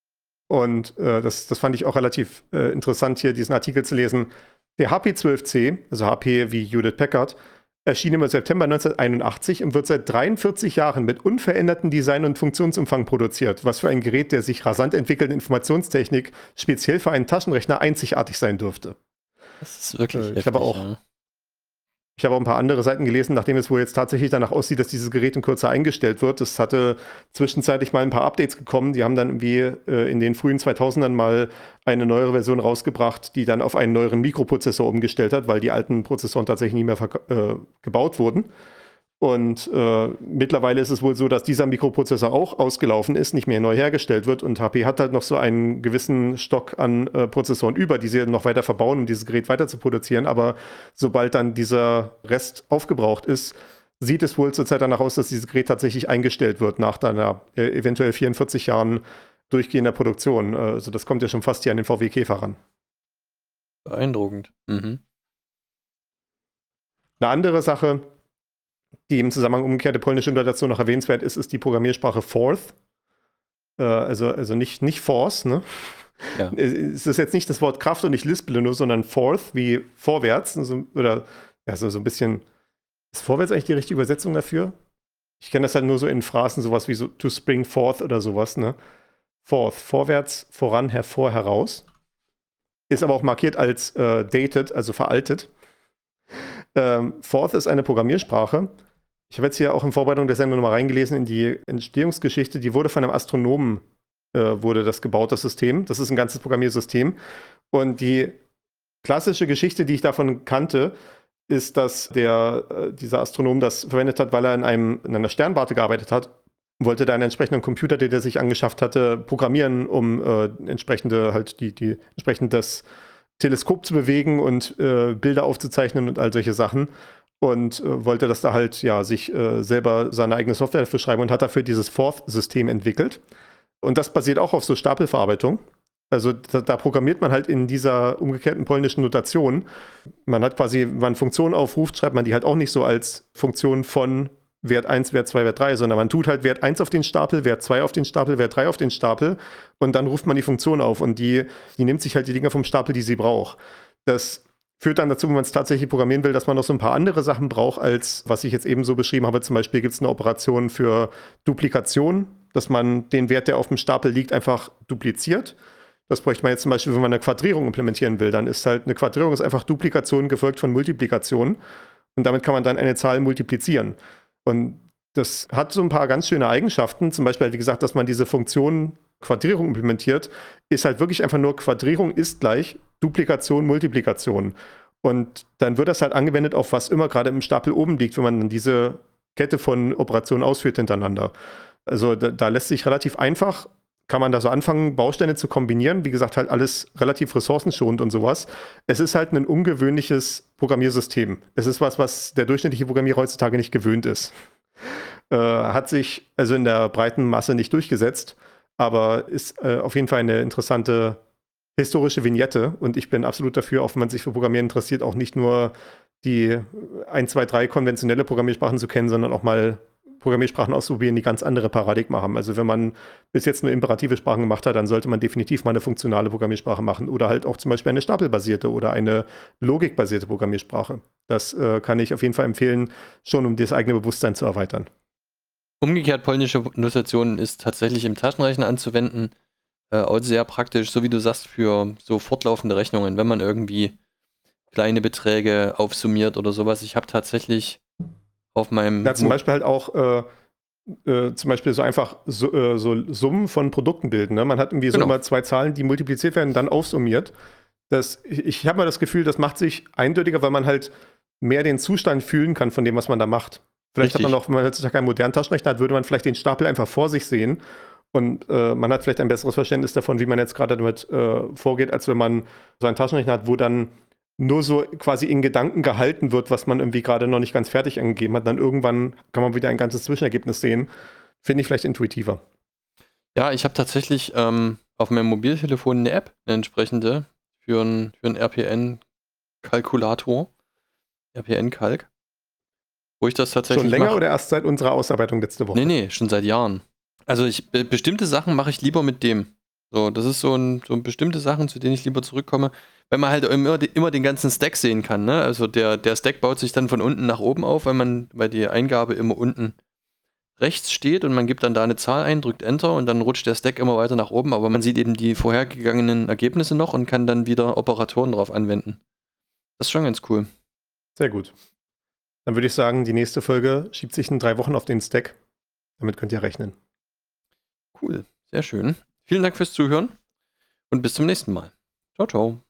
Und äh, das, das fand ich auch relativ äh, interessant, hier diesen Artikel zu lesen. Der H P zwölf C, also H P wie Hewlett Packard, erschien im September neunzehnhunderteinundachtzig und wird seit dreiundvierzig Jahren mit unverändertem Design und Funktionsumfang produziert, was für ein Gerät der sich rasant entwickelnden Informationstechnik speziell für einen Taschenrechner einzigartig sein dürfte. Das ist wirklich Äh, ich heftig, habe auch- ja. Ich habe auch ein paar andere Seiten gelesen, nachdem es wohl jetzt tatsächlich danach aussieht, dass dieses Gerät in Kürze eingestellt wird. Es hatte zwischenzeitlich mal ein paar Updates gekommen. Die haben dann irgendwie äh, in den frühen zweitausendern mal eine neuere Version rausgebracht, die dann auf einen neueren Mikroprozessor umgestellt hat, weil die alten Prozessoren tatsächlich nicht mehr verk- äh, gebaut wurden. Und äh, mittlerweile ist es wohl so, dass dieser Mikroprozessor auch ausgelaufen ist, nicht mehr neu hergestellt wird. Und H P hat halt noch so einen gewissen Stock an äh, Prozessoren über, die sie noch weiter verbauen, um dieses Gerät weiter zu produzieren. Aber sobald dann dieser Rest aufgebraucht ist, sieht es wohl zurzeit danach aus, dass dieses Gerät tatsächlich eingestellt wird nach einer äh, eventuell vierundvierzig Jahren durchgehender Produktion. Also das kommt ja schon fast hier an den V W Käfer ran. Beeindruckend. Mhm. Eine andere Sache, die im Zusammenhang umgekehrte polnische Notation noch erwähnenswert ist, ist die Programmiersprache Forth. Äh, also, also nicht, nicht Force, ne? Ja. Es ist jetzt nicht das Wort Kraft und nicht Lisple nur, sondern Forth wie vorwärts. Also, oder ja, so, so ein bisschen. Ist vorwärts eigentlich die richtige Übersetzung dafür? Ich kenne das halt nur so in Phrasen, sowas wie so to spring forth oder sowas, ne? Forth, vorwärts, voran, hervor, heraus. Ist aber auch markiert als äh, dated, also veraltet. Ähm, Forth ist eine Programmiersprache. Ich habe jetzt hier auch in Vorbereitung der Sendung nochmal reingelesen in die Entstehungsgeschichte. Die wurde von einem Astronomen, äh, wurde das gebaut, das System. Das ist ein ganzes Programmiersystem. Und die klassische Geschichte, die ich davon kannte, ist, dass der, äh, dieser Astronom das verwendet hat, weil er in, einem, in einer Sternwarte gearbeitet hat, wollte da einen entsprechenden Computer, den er sich angeschafft hatte, programmieren, um äh, entsprechende halt die, die entsprechend das Teleskop zu bewegen und äh, Bilder aufzuzeichnen und all solche Sachen. Und äh, wollte das da halt ja sich äh, selber seine eigene Software dafür schreiben und hat dafür dieses Forth-System entwickelt. Und das basiert auch auf so Stapelverarbeitung. Also da, da programmiert man halt in dieser umgekehrten polnischen Notation. Man hat quasi, wenn man Funktionen aufruft, schreibt man die halt auch nicht so als Funktion von Wert eins, Wert zwei, Wert drei, sondern man tut halt Wert eins auf den Stapel, Wert zwei auf den Stapel, Wert drei auf den Stapel und dann ruft man die Funktion auf und die, die nimmt sich halt die Dinger vom Stapel, die sie braucht. Das führt dann dazu, wenn man es tatsächlich programmieren will, dass man noch so ein paar andere Sachen braucht, als was ich jetzt eben so beschrieben habe. Zum Beispiel gibt es eine Operation für Duplikation, dass man den Wert, der auf dem Stapel liegt, einfach dupliziert. Das bräuchte man jetzt zum Beispiel, wenn man eine Quadrierung implementieren will. Dann ist halt eine Quadrierung ist einfach Duplikation gefolgt von Multiplikation. Und damit kann man dann eine Zahl multiplizieren. Und das hat so ein paar ganz schöne Eigenschaften. Zum Beispiel, wie gesagt, dass man diese Funktion Quadrierung implementiert, ist halt wirklich einfach nur Quadrierung ist gleich Duplikation, Multiplikation. Und dann wird das halt angewendet auf was immer gerade im Stapel oben liegt, wenn man dann diese Kette von Operationen ausführt hintereinander. Also da, da lässt sich relativ einfach, kann man da so anfangen, Bausteine zu kombinieren. Wie gesagt, halt alles relativ ressourcenschonend und sowas. Es ist halt ein ungewöhnliches Programmiersystem. Es ist was, was der durchschnittliche Programmierer heutzutage nicht gewöhnt ist. Äh, hat sich also in der breiten Masse nicht durchgesetzt, aber ist äh, auf jeden Fall eine interessante historische Vignette. Und ich bin absolut dafür, auch wenn man sich für Programmieren interessiert, auch nicht nur die eins, zwei, drei konventionelle Programmiersprachen zu kennen, sondern auch mal Programmiersprachen ausprobieren, die ganz andere Paradigmen haben. Also wenn man bis jetzt nur imperative Sprachen gemacht hat, dann sollte man definitiv mal eine funktionale Programmiersprache machen oder halt auch zum Beispiel eine stapelbasierte oder eine logikbasierte Programmiersprache. Das äh, kann ich auf jeden Fall empfehlen, schon um das eigene Bewusstsein zu erweitern. Umgekehrt polnische Notation ist tatsächlich im Taschenrechner anzuwenden, äh, auch sehr praktisch, so wie du sagst, für so fortlaufende Rechnungen, wenn man irgendwie kleine Beträge aufsummiert oder sowas. Ich habe tatsächlich auf meinem... Ja, zum Mo Beispiel halt auch äh, äh, zum Beispiel so einfach so, äh, so Summen von Produkten bilden. Ne? Man hat irgendwie so Genau. immer zwei Zahlen, die multipliziert werden, dann aufsummiert. Das, ich ich habe mal das Gefühl, das macht sich eindeutiger, weil man halt mehr den Zustand fühlen kann von dem, was man da macht. Vielleicht Richtig. hat man auch, wenn man heutzutage einen modernen Taschenrechner hat, würde man vielleicht den Stapel einfach vor sich sehen und äh, man hat vielleicht ein besseres Verständnis davon, wie man jetzt gerade damit äh, vorgeht, als wenn man so einen Taschenrechner hat, wo dann nur so quasi in Gedanken gehalten wird, was man irgendwie gerade noch nicht ganz fertig angegeben hat. Dann irgendwann kann man wieder ein ganzes Zwischenergebnis sehen. Finde ich vielleicht intuitiver. Ja, ich habe tatsächlich ähm, auf meinem Mobiltelefon eine App, eine entsprechende, für einen für einen R P N-Kalkulator. R P N-Kalk. Wo ich das tatsächlich Schon länger mache. oder erst seit unserer Ausarbeitung letzte Woche? Nee, nee, schon seit Jahren. Also ich, be bestimmte Sachen mache ich lieber mit dem. So, das ist so ein, so bestimmte Sachen, zu denen ich lieber zurückkomme, weil man halt immer, immer den ganzen Stack sehen kann, ne? Also der, der Stack baut sich dann von unten nach oben auf, weil man, weil die Eingabe immer unten rechts steht und man gibt dann da eine Zahl ein, drückt Enter und dann rutscht der Stack immer weiter nach oben, aber man sieht eben die vorhergegangenen Ergebnisse noch und kann dann wieder Operatoren drauf anwenden. Das ist schon ganz cool. Sehr gut. Dann würde ich sagen, die nächste Folge schiebt sich in drei Wochen auf den Stack. Damit könnt ihr rechnen. Cool, sehr schön. Vielen Dank fürs Zuhören und bis zum nächsten Mal. Ciao, ciao.